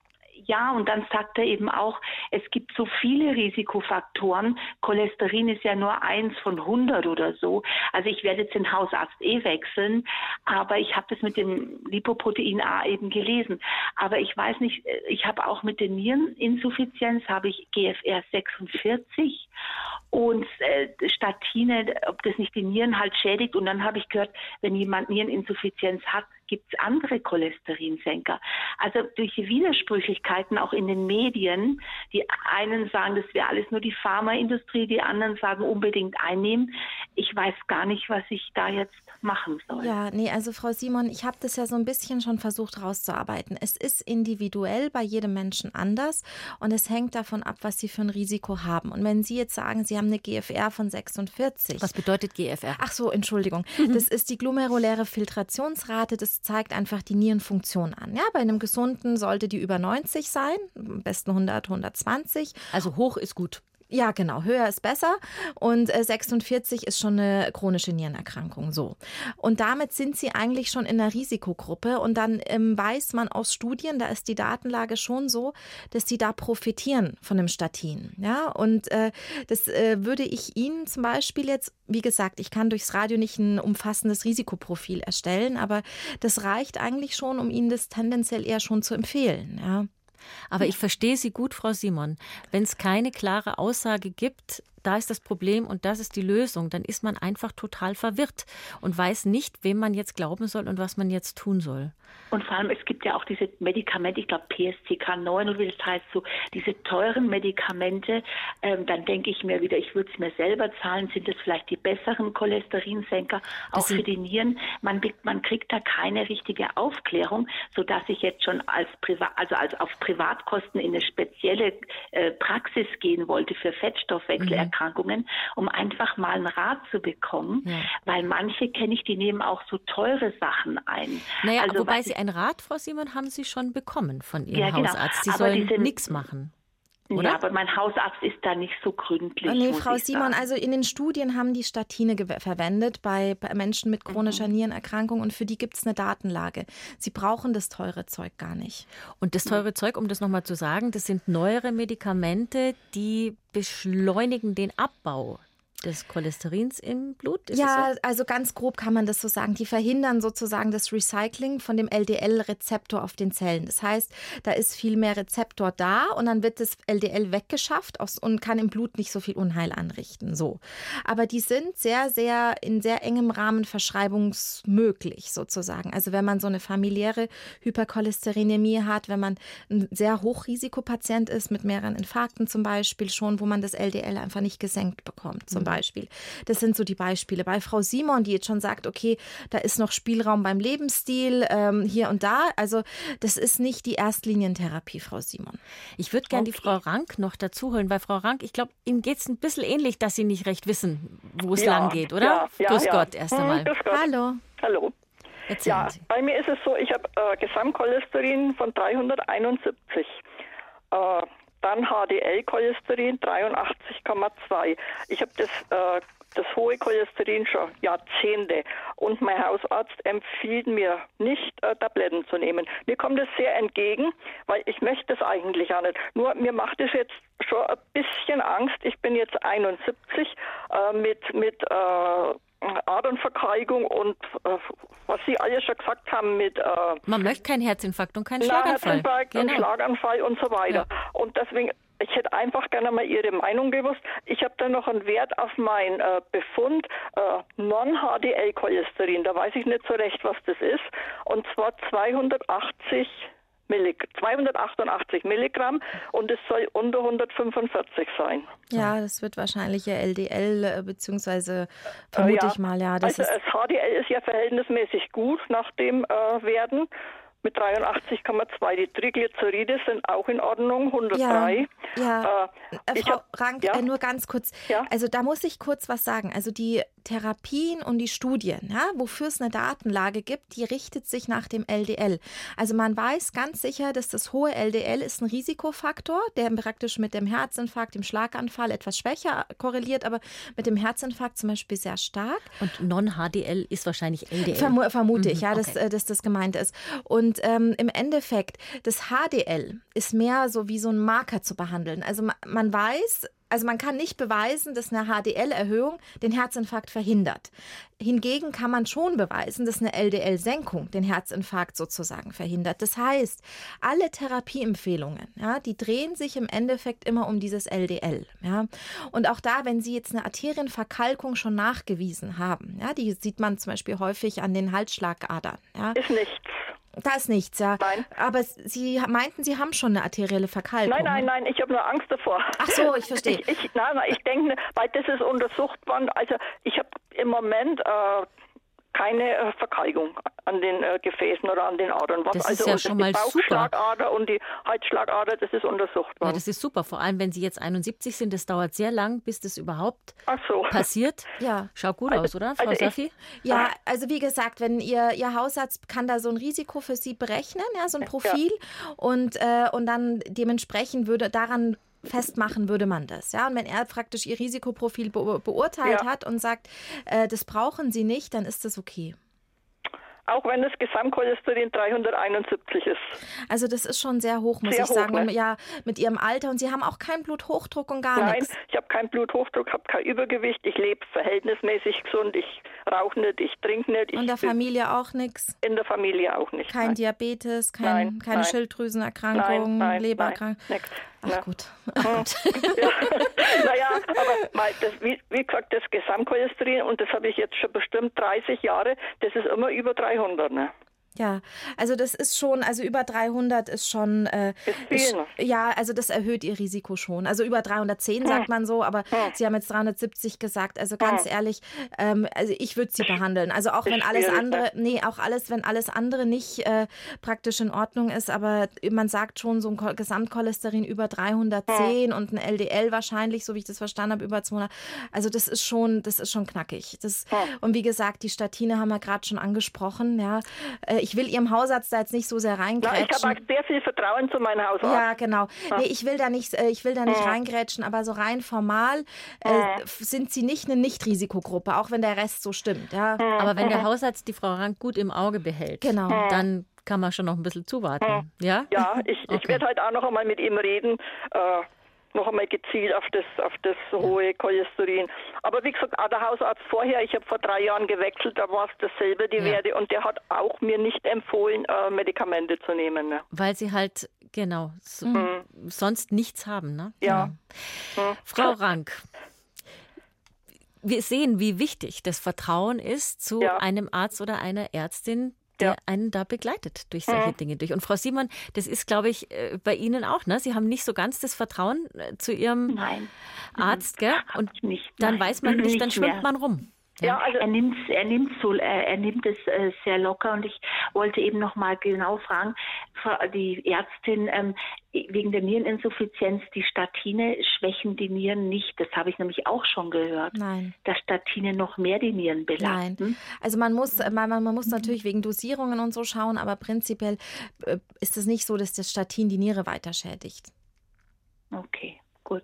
ja, und dann sagt er eben auch, es gibt so viele Risikofaktoren. Cholesterin ist ja nur eins von hundert oder so. Also ich werde jetzt den Hausarzt eh wechseln, aber ich habe das mit dem Lipoprotein A eben gelesen. Aber ich weiß nicht, ich habe auch mit der Niereninsuffizienz, habe ich G F R sechsundvierzig und äh, Statine, ob das nicht die Nieren halt schädigt. Und dann habe ich gehört, wenn jemand Niereninsuffizienz hat, gibt es andere Cholesterinsenker. Also durch die Widersprüchlichkeiten auch in den Medien, die einen sagen, das wäre alles nur die Pharmaindustrie, die anderen sagen, unbedingt einnehmen. Ich weiß gar nicht, was ich da jetzt machen soll. Ja, nee, also Frau Simon, ich habe das ja so ein bisschen schon versucht rauszuarbeiten. Es ist individuell bei jedem Menschen anders und es hängt davon ab, was Sie für ein Risiko haben. Und wenn Sie jetzt sagen, Sie haben eine G F R von sechsundvierzig. Was bedeutet G F R? Ach so, Entschuldigung. Das ist die glomeruläre Filtrationsrate. Das zeigt einfach die Nierenfunktion an. Ja, bei einem Gesunden sollte die über neunzig sein, am besten hundert, hundertzwanzig. Also hoch ist gut. Ja, genau. Höher ist besser. Und äh, sechsundvierzig ist schon eine chronische Nierenerkrankung. So. Und damit sind sie eigentlich schon in einer Risikogruppe. Und dann ähm, weiß man aus Studien, da ist die Datenlage schon so, dass sie da profitieren von dem Statin. Ja, und äh, das äh, würde ich Ihnen zum Beispiel jetzt, wie gesagt, ich kann durchs Radio nicht ein umfassendes Risikoprofil erstellen, aber das reicht eigentlich schon, um Ihnen das tendenziell eher schon zu empfehlen. Ja. Aber ich verstehe Sie gut, Frau Simon. Wenn es keine klare Aussage gibt, da ist das Problem und das ist die Lösung, dann ist man einfach total verwirrt und weiß nicht, wem man jetzt glauben soll und was man jetzt tun soll. Und vor allem, es gibt ja auch diese Medikamente, ich glaube P S C K neun oder wie das heißt, so diese teuren Medikamente. Ähm, dann denke ich mir wieder, ich würde es mir selber zahlen. Sind das vielleicht die besseren Cholesterinsenker, auch für die Nieren? Man, man kriegt da keine richtige Aufklärung, sodass ich jetzt schon als Privat, also als auf Privatkosten in eine spezielle äh, Praxis gehen wollte für Fettstoffwechselerkrankungen, mhm. um einfach mal einen Rat zu bekommen, ja. weil manche kenne ich, die nehmen auch so teure Sachen ein. Naja, also, wobei Sie einen Rat, Frau Simon, haben Sie schon bekommen von Ihrem ja, genau. Hausarzt. Sie aber sollen diese, nichts machen. Oder? Ja, aber mein Hausarzt ist da nicht so gründlich. Nee, muss Frau ich Simon, sagen. also in den Studien haben die Statine ge- verwendet bei, bei Menschen mit chronischer mhm. Nierenerkrankung und für die gibt es eine Datenlage. Sie brauchen das teure Zeug gar nicht. Und das teure mhm. Zeug, um das nochmal zu sagen, das sind neuere Medikamente, die beschleunigen den Abbau des Cholesterins im Blut? Ist ja, so? Also ganz grob kann man das so sagen. Die verhindern sozusagen das Recycling von dem L D L-Rezeptor auf den Zellen. Das heißt, da ist viel mehr Rezeptor da und dann wird das L D L weggeschafft aus, und kann im Blut nicht so viel Unheil anrichten. So. Aber die sind sehr, sehr in sehr engem Rahmen verschreibungsmöglich sozusagen. Also wenn man so eine familiäre Hypercholesterinämie hat, wenn man ein sehr Hochrisikopatient ist mit mehreren Infarkten zum Beispiel schon, wo man das L D L einfach nicht gesenkt bekommt zum Beispiel. Beispiel. Das sind so die Beispiele. Bei Frau Simon, die jetzt schon sagt, okay, da ist noch Spielraum beim Lebensstil, ähm, hier und da. Also das ist nicht die Erstlinientherapie, Frau Simon. Ich würde gerne okay. die Frau Rank noch dazu holen, weil Frau Rank, ich glaube, Ihnen geht es ein bisschen ähnlich, dass Sie nicht recht wissen, wo es ja, lang geht, oder? Ja, ja, Grüß ja. Gott erst einmal. Hm, grüß Gott. Hallo. Hallo. Erzählen ja, Sie. Bei mir ist es so, ich habe äh, Gesamtcholesterin von dreihunderteinundsiebzig. Äh, dann H D L-Cholesterin dreiundachtzig Komma zwei. Ich habe das äh, das hohe Cholesterin schon Jahrzehnte und mein Hausarzt empfiehlt mir nicht, äh, Tabletten zu nehmen. Mir kommt es sehr entgegen, weil ich möchte es eigentlich auch nicht. Nur mir macht es jetzt schon ein bisschen Angst. Ich bin jetzt einundsiebzig. äh, mit, mit äh, Adernverkalkung und äh, was Sie alle schon gesagt haben mit... Äh, Man möchte keinen Herzinfarkt und keinen Schlaganfall. Herzinfarkt genau. und Schlaganfall und so weiter. Ja. Und deswegen, ich hätte einfach gerne mal Ihre Meinung gewusst. Ich habe dann noch einen Wert auf meinen äh, Befund, äh, Non-H D L-Cholesterin. Da weiß ich nicht so recht, was das ist. Und zwar zweihundertachtzig Milligramm, zweihundertachtundachtzig Milligramm und es soll unter hundertfünfundvierzig sein. Ja, das wird wahrscheinlich ja L D L, beziehungsweise vermute äh, ja. ich mal, ja. Das also ist das H D L ist ja verhältnismäßig gut nach dem äh, Werden mit dreiundachtzig Komma zwei. Die Triglyceride sind auch in Ordnung, hundertdrei. Ja, ja. Äh, Frau hab, Rank, ja. äh, nur ganz kurz. Ja. Also da muss ich kurz was sagen. Also die Therapien und die Studien, ja, wofür es eine Datenlage gibt, die richtet sich nach dem L D L. Also man weiß ganz sicher, dass das hohe L D L ist ein Risikofaktor, der praktisch mit dem Herzinfarkt, dem Schlaganfall etwas schwächer korreliert, aber mit dem Herzinfarkt zum Beispiel sehr stark. Und Non-H D L ist wahrscheinlich L D L? Vermu- vermute ich, mhm, ja, okay. dass, dass das gemeint ist. Und ähm, im Endeffekt, das H D L ist mehr so wie so ein Marker zu behandeln. Also man, man weiß, also man kann nicht beweisen, dass eine H D L-Erhöhung den Herzinfarkt verhindert. Hingegen kann man schon beweisen, dass eine L D L-Senkung den Herzinfarkt sozusagen verhindert. Das heißt, alle Therapieempfehlungen, ja, die drehen sich im Endeffekt immer um dieses L D L. Ja. Und auch da, wenn Sie jetzt eine Arterienverkalkung schon nachgewiesen haben, ja, die sieht man zum Beispiel häufig an den Halsschlagadern. Ja. Ist nichts. Da ist nichts, ja. Nein. Aber Sie meinten, Sie haben schon eine arterielle Verkalkung. Nein, nein, nein, ich habe nur Angst davor. Ach so, ich verstehe. Ich, ich, nein, nein, ich denke, weil das ist untersucht worden. Also ich habe im Moment äh, keine äh, Verkalkung an den äh, Gefäßen oder an den Adern. Was das ist also ja schon mal die super. Bauchschlagader und die Halsschlagader, das ist untersucht worden. Ja, das ist super. Vor allem, wenn Sie jetzt einundsiebzig sind, das dauert sehr lang, bis das überhaupt Ach so. passiert. Ja. Schaut gut Also, aus, oder, Frau also Safi? Ja, also wie gesagt, wenn ihr, ihr Hausarzt kann da so ein Risiko für Sie berechnen, ja, so ein Profil. Ja. Und, äh, und dann dementsprechend würde daran festmachen würde man das. Ja? Und wenn er praktisch Ihr Risikoprofil be- beurteilt ja. hat und sagt, äh, das brauchen Sie nicht, dann ist das okay. Auch wenn das Gesamtcholesterin dreihunderteinundsiebzig ist. Also das ist schon sehr hoch, muss sehr ich hoch, sagen. Ne? Und ja, mit Ihrem Alter. Und Sie haben auch keinen Bluthochdruck und gar Nein, nichts. Nein, ich habe keinen Bluthochdruck, habe kein Übergewicht. Ich lebe verhältnismäßig gesund. Ich rauche nicht, ich trinke nicht. Und in der Familie auch nichts? In der Familie auch nicht. Kein nein. Diabetes, kein, nein, keine nein. Schilddrüsenerkrankung, nein, nein, Lebererkrankung? Nein, Ach ja. gut. Ach gut. Ja. Naja, aber mal, das, wie, wie gesagt, das Gesamtcholesterin, und das habe ich jetzt schon bestimmt dreißig Jahre, das ist immer über dreihundert, ne? Ja, also das ist schon, also über dreihundert ist schon, äh, ist viel, ist, ne? ja, also das erhöht Ihr Risiko schon. Also über dreihundertzehn sagt man so, aber hm. Sie haben jetzt dreihundertsiebzig gesagt. Also ganz hm. ehrlich, ähm, also ich würde Sie behandeln. Also auch wenn alles andere, nee, auch alles, wenn alles andere nicht äh, praktisch in Ordnung ist, aber man sagt schon so ein Gesamtcholesterin über dreihundertzehn hm. und ein L D L wahrscheinlich, so wie ich das verstanden habe, über zweihundert. Also das ist schon, das ist schon knackig. Das, hm. Und wie gesagt, die Statine haben wir gerade schon angesprochen, ja. Äh, Ich will Ihrem Hausarzt da jetzt nicht so sehr reingrätschen. Na, ich habe auch sehr viel Vertrauen zu meinem Hausarzt. Ja, genau. Ja. Nee, ich will da nicht, ich will da nicht ja. reingrätschen, aber so rein formal äh, ja. sind Sie nicht eine Nicht-Risikogruppe, auch wenn der Rest so stimmt. Ja. Aber wenn der Hausarzt die Frau Rank gut im Auge behält, genau. dann kann man schon noch ein bisschen zuwarten. Ja, ja ich, okay. ich werde halt auch noch einmal mit ihm reden. Äh, noch einmal gezielt auf das, auf das hohe Cholesterin. Aber wie gesagt, auch der Hausarzt vorher, ich habe vor drei Jahren gewechselt, da war es dasselbe, die ja. Werte, und der hat auch mir nicht empfohlen, äh, Medikamente zu nehmen. Ne? Weil sie halt, genau, so, mhm. sonst nichts haben, ne? Ja. ja. Mhm. Frau Rank, wir sehen, wie wichtig das Vertrauen ist zu ja. einem Arzt oder einer Ärztin, der ja. einen da begleitet durch solche mhm. Dinge durch. Und Frau Simon, das ist, glaube ich, bei Ihnen auch, ne? Sie haben nicht so ganz das Vertrauen zu Ihrem nein. Arzt, gell? Und nicht, dann nein. weiß man nicht, nicht dann schwimmt mehr. man rum. Ja, ja also er nimmt er nimmt so er, er nimmt es äh, sehr locker, und ich wollte eben noch mal genau fragen, die Ärztin ähm, wegen der Niereninsuffizienz, die Statine schwächen die Nieren nicht. Das habe ich nämlich auch schon gehört. Nein. Dass Statine noch mehr die Nieren belasten. Nein. Also man muss man, man muss natürlich wegen Dosierungen und so schauen, aber prinzipiell äh, ist es nicht so, dass das Statin die Niere weiter schädigt. Okay, gut.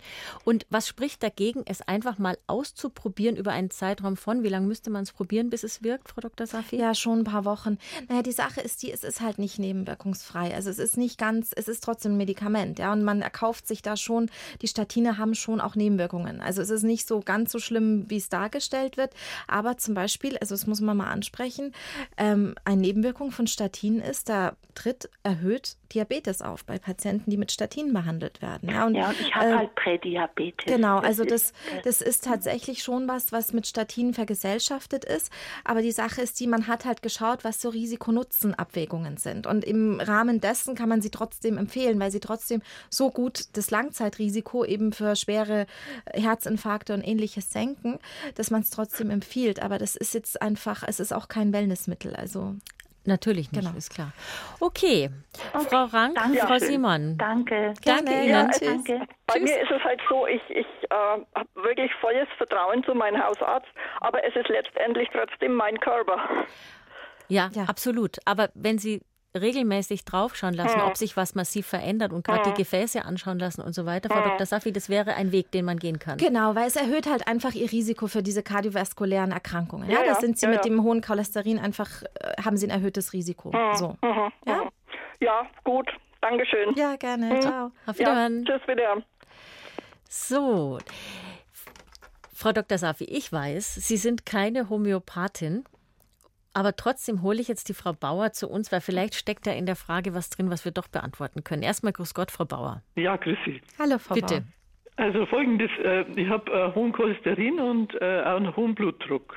Und was spricht dagegen, es einfach mal auszuprobieren über einen Zeitraum von, wie lange müsste man es probieren, bis es wirkt, Frau Doktor Safi? Ja, schon ein paar Wochen. Naja, die Sache ist die, es ist halt nicht nebenwirkungsfrei. Also es ist nicht ganz, es ist trotzdem ein Medikament. Ja, und man erkauft sich da schon, die Statine haben schon auch Nebenwirkungen. Also es ist nicht so ganz so schlimm, wie es dargestellt wird. Aber zum Beispiel, also das muss man mal ansprechen, ähm, eine Nebenwirkung von Statinen ist, da tritt erhöht Diabetes auf bei Patienten, die mit Statinen behandelt werden. Ja, und, ja, und ich habe äh, halt Prädiabetes. Genau, also das, ist, das ist tatsächlich schon was, was mit Statinen vergesellschaftet ist. Aber die Sache ist die, man hat halt geschaut, was so Risiko-Nutzen-Abwägungen sind. Und im Rahmen dessen kann man sie trotzdem empfehlen, weil sie trotzdem so gut das Langzeitrisiko eben für schwere Herzinfarkte und Ähnliches senken, dass man es trotzdem empfiehlt. Aber das ist jetzt einfach, es ist auch kein Wellnessmittel. Also natürlich nicht, genau. Ist klar. Okay, okay. Frau Rank, Danke. Frau Simon. Danke. Danke Ihnen. Ja, Danke. Bei Tschüss. mir ist es halt so, ich, ich äh, habe wirklich volles Vertrauen zu meinem Hausarzt, aber es ist letztendlich trotzdem mein Körper. Ja, Ja. absolut. Aber wenn Sie regelmäßig draufschauen lassen, Hm. ob sich was massiv verändert und gerade Hm. die Gefäße anschauen lassen und so weiter, Frau Hm. Doktor Safi, das wäre ein Weg, den man gehen kann. Genau, weil es erhöht halt einfach ihr Risiko für diese kardiovaskulären Erkrankungen. Ja, Ja, da ja, sind sie ja, mit ja. dem hohen Cholesterin einfach, äh, haben sie ein erhöhtes Risiko. Mhm, So. mhm, Ja? mhm. Ja, gut. Dankeschön. Ja, gerne. Mhm. Ciao. Auf Ja, Wiederhören. tschüss wieder. So, Frau Doktor Safi, ich weiß, Sie sind keine Homöopathin, aber trotzdem hole ich jetzt die Frau Bauer zu uns, weil vielleicht steckt da in der Frage was drin, was wir doch beantworten können. Erstmal grüß Gott, Frau Bauer. Ja, grüß Sie. Hallo, Frau Bitte. Bauer. Also folgendes, äh, ich habe äh, hohen Cholesterin und äh, auch einen hohen Blutdruck.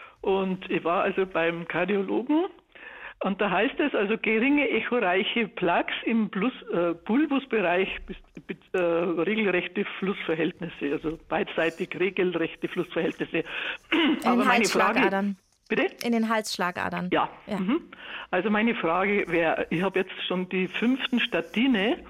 Und ich war also beim Kardiologen und da heißt es also geringe echoreiche Plaques im Plus, äh, Bulbusbereich bis, bis, äh, regelrechte Flussverhältnisse, also beidseitig regelrechte Flussverhältnisse. In den Halsschlagadern. Bitte? In den Halsschlagadern. Ja. Ja. Mhm. Also meine Frage wäre, ich habe jetzt schon die fünften Statine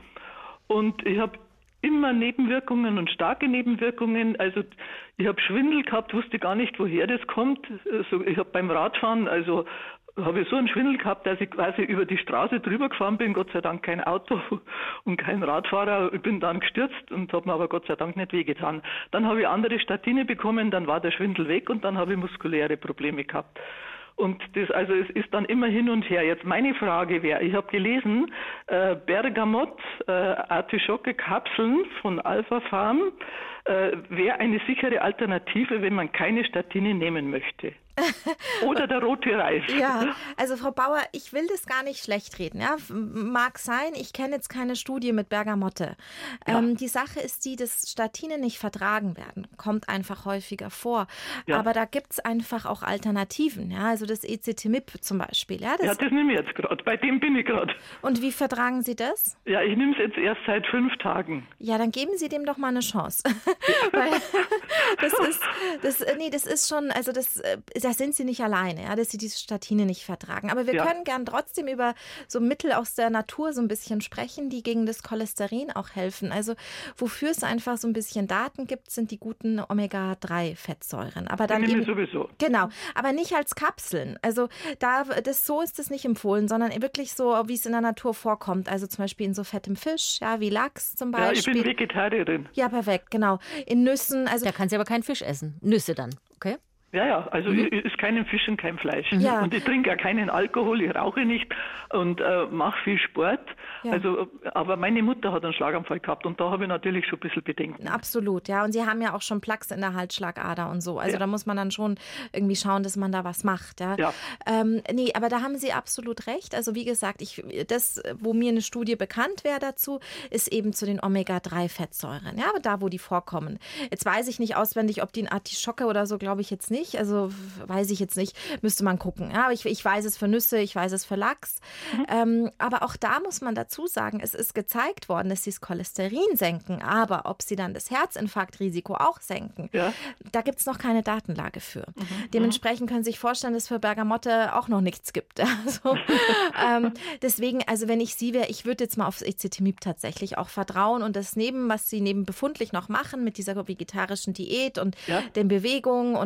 und ich habe immer Nebenwirkungen und starke Nebenwirkungen. Also ich habe Schwindel gehabt, wusste gar nicht, woher das kommt. Also ich habe beim Radfahren, also habe ich so einen Schwindel gehabt, dass ich quasi über die Straße drüber gefahren bin, Gott sei Dank kein Auto und kein Radfahrer. Ich bin dann gestürzt und habe mir aber Gott sei Dank nicht wehgetan. Dann habe ich andere Statine bekommen, dann war der Schwindel weg und dann habe ich muskuläre Probleme gehabt. Und das, also es ist dann immer hin und her. Jetzt meine Frage wäre, ich habe gelesen, äh, Bergamot, äh, Artischocke, Kapseln von Alpha Farm äh, wäre eine sichere Alternative, wenn man keine Statine nehmen möchte. Oder der rote Reis. Ja, also Frau Bauer, ich will das gar nicht schlecht reden. Ja? Mag sein, ich kenne jetzt keine Studie mit Bergamotte. Ja. Ähm, die Sache ist die, dass Statine nicht vertragen werden. Kommt einfach häufiger vor. Ja. Aber da gibt es einfach auch Alternativen. Ja? Also das Ezetimibe zum Beispiel. Ja, das Ja, das nehme ich jetzt gerade. Bei dem bin ich gerade. Und wie vertragen Sie das? Ja, ich nehme es jetzt erst seit fünf Tagen. Ja, dann geben Sie dem doch mal eine Chance. Weil das ist, das, nee, das ist schon, also das, da sind Sie nicht alleine, ja, dass Sie diese Statine nicht vertragen. Aber wir Ja. können gern trotzdem über so Mittel aus der Natur so ein bisschen sprechen, die gegen das Cholesterin auch helfen. Also wofür es einfach so ein bisschen Daten gibt, sind die guten Omega drei Fettsäuren. Aber dann Die nehme eben, ich sowieso. genau, aber nicht als Kapseln. Also da, das, so ist es nicht empfohlen, sondern wirklich so, wie es in der Natur vorkommt. Also zum Beispiel in so fettem Fisch, ja, wie Lachs zum Ja, ich Beispiel. bin Vegetarierin. Ja, perfekt, genau. In Nüssen, also Da kann sie aber keinen Fisch essen. Nüsse dann, okay? Ja, ja, also Mhm. ich ist kein Fisch und kein Fleisch. Ja. Und ich trinke ja keinen Alkohol, ich rauche nicht und äh, mache viel Sport. Ja. Also, aber meine Mutter hat einen Schlaganfall gehabt und da habe ich natürlich schon ein bisschen Bedenken. absolut, ja. Und Sie haben ja auch schon Plaques in der Halsschlagader und so. Also Ja. da muss man dann schon irgendwie schauen, dass man da was macht. Ja. Ja. Ähm, nee, aber da haben Sie absolut recht. Also wie gesagt, ich, das, wo mir eine Studie bekannt wäre dazu, ist eben zu den Omega drei Fettsäuren. Ja, aber da, wo die vorkommen. Jetzt weiß ich nicht auswendig, ob die in Artischocke oder so, glaube ich jetzt nicht. Also weiß ich jetzt nicht. Müsste man gucken. Ja, aber ich, ich weiß es für Nüsse, ich weiß es für Lachs. Mhm. Ähm, aber auch da muss man dazu sagen, es ist gezeigt worden, dass sie das Cholesterin senken. Aber ob sie dann das Herzinfarktrisiko auch senken, Ja. da gibt es noch keine Datenlage für. Mhm. Dementsprechend können Sie sich vorstellen, dass es für Bergamotte auch noch nichts gibt. Also, ähm, deswegen, also wenn ich Sie wäre, ich würde jetzt mal aufs Ezetimibe tatsächlich auch vertrauen und das neben, was Sie neben befundlich noch machen mit dieser vegetarischen Diät und Ja. den Bewegungen und ähm,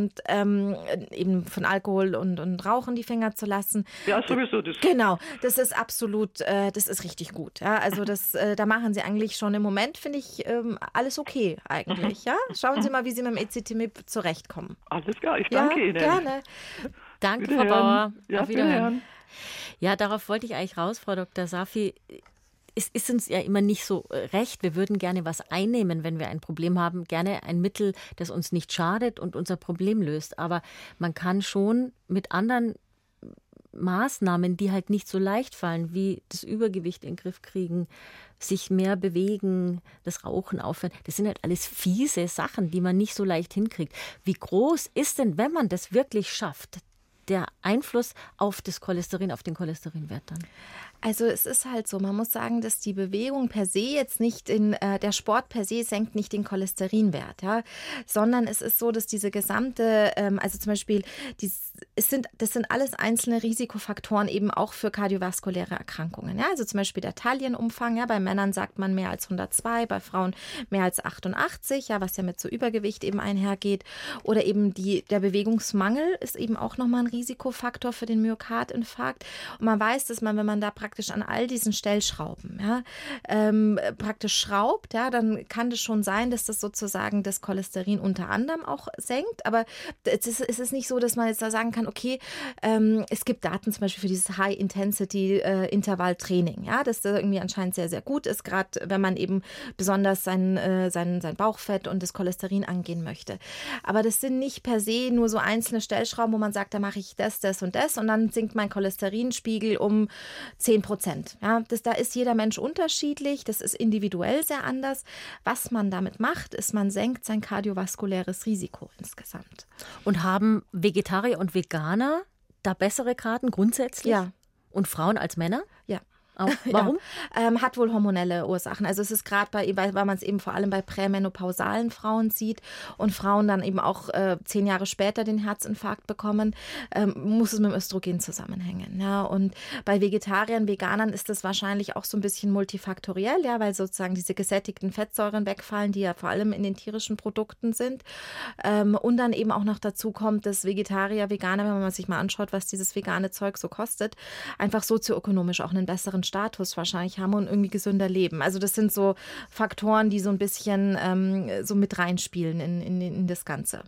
ähm, eben von Alkohol und, und Rauchen die Finger zu lassen. Ja, sowieso. Das Genau, das ist absolut, äh, das ist richtig gut. Ja? Also das, äh, da machen Sie eigentlich schon im Moment, finde ich, ähm, alles okay eigentlich. Ja? Schauen Sie mal, wie Sie mit dem Ectimib zurechtkommen. Alles klar, ich danke ja, Ihnen. Gerne. Danke, Wiederhören. Frau Bauer. Ja, Auf Wiederhören. Wiederhören. Ja, darauf wollte ich eigentlich raus, Frau Doktor Safi. Es ist uns ja immer nicht so recht. Wir würden gerne was einnehmen, wenn wir ein Problem haben. Gerne ein Mittel, das uns nicht schadet und unser Problem löst. Aber man kann schon mit anderen Maßnahmen, die halt nicht so leicht fallen, wie das Übergewicht in den Griff kriegen, sich mehr bewegen, das Rauchen aufhören. Das sind halt alles fiese Sachen, die man nicht so leicht hinkriegt. Wie groß ist denn, wenn man das wirklich schafft, der Einfluss auf das Cholesterin, auf den Cholesterinwert dann? Also es ist halt so, man muss sagen, dass die Bewegung per se jetzt nicht in, äh, der Sport per se senkt nicht den Cholesterinwert, ja, sondern es ist so, dass diese gesamte, ähm, also zum Beispiel, die, es sind, das sind alles einzelne Risikofaktoren eben auch für kardiovaskuläre Erkrankungen, ja, also zum Beispiel der Taillenumfang, ja, bei Männern sagt man mehr als hundertzwei, bei Frauen mehr als achtundachtzig, ja, was ja mit so Übergewicht eben einhergeht, oder eben die, der Bewegungsmangel ist eben auch nochmal ein Risikofaktor für den Myokardinfarkt und man weiß, dass man, wenn man da praktisch praktisch an all diesen Stellschrauben, ja, ähm, praktisch schraubt, ja, dann kann das schon sein, dass das sozusagen das Cholesterin unter anderem auch senkt, aber es ist, es ist nicht so, dass man jetzt da sagen kann, okay, ähm, es gibt Daten zum Beispiel für dieses High-Intensity-Intervall-Training, ja, das da irgendwie anscheinend sehr, sehr gut ist, gerade wenn man eben besonders sein, äh, sein, sein Bauchfett und das Cholesterin angehen möchte. Aber das sind nicht per se nur so einzelne Stellschrauben, wo man sagt, da mache ich das, das und das und dann sinkt mein Cholesterinspiegel um zehn Prozent. Ja, das, da ist jeder Mensch unterschiedlich, das ist individuell sehr anders. Was man damit macht, ist, man senkt sein kardiovaskuläres Risiko insgesamt. Und haben Vegetarier und Veganer da bessere Karten grundsätzlich? Ja. Und Frauen als Männer? Ja. Auch. Warum? Ja, ähm, hat wohl hormonelle Ursachen. Also es ist gerade bei, weil man es eben vor allem bei prämenopausalen Frauen sieht und Frauen dann eben auch äh, zehn Jahre später den Herzinfarkt bekommen, ähm, muss es mit dem Östrogen zusammenhängen. Ja, und bei Vegetariern, Veganern ist das wahrscheinlich auch so ein bisschen multifaktoriell, ja, weil sozusagen diese gesättigten Fettsäuren wegfallen, die ja vor allem in den tierischen Produkten sind. Ähm, und dann eben auch noch dazu kommt, dass Vegetarier, Veganer, wenn man sich mal anschaut, was dieses vegane Zeug so kostet, einfach sozioökonomisch auch einen besseren Status wahrscheinlich haben und irgendwie gesünder leben. Also das sind so Faktoren, die so ein bisschen ähm, so mit reinspielen in, in, in das Ganze.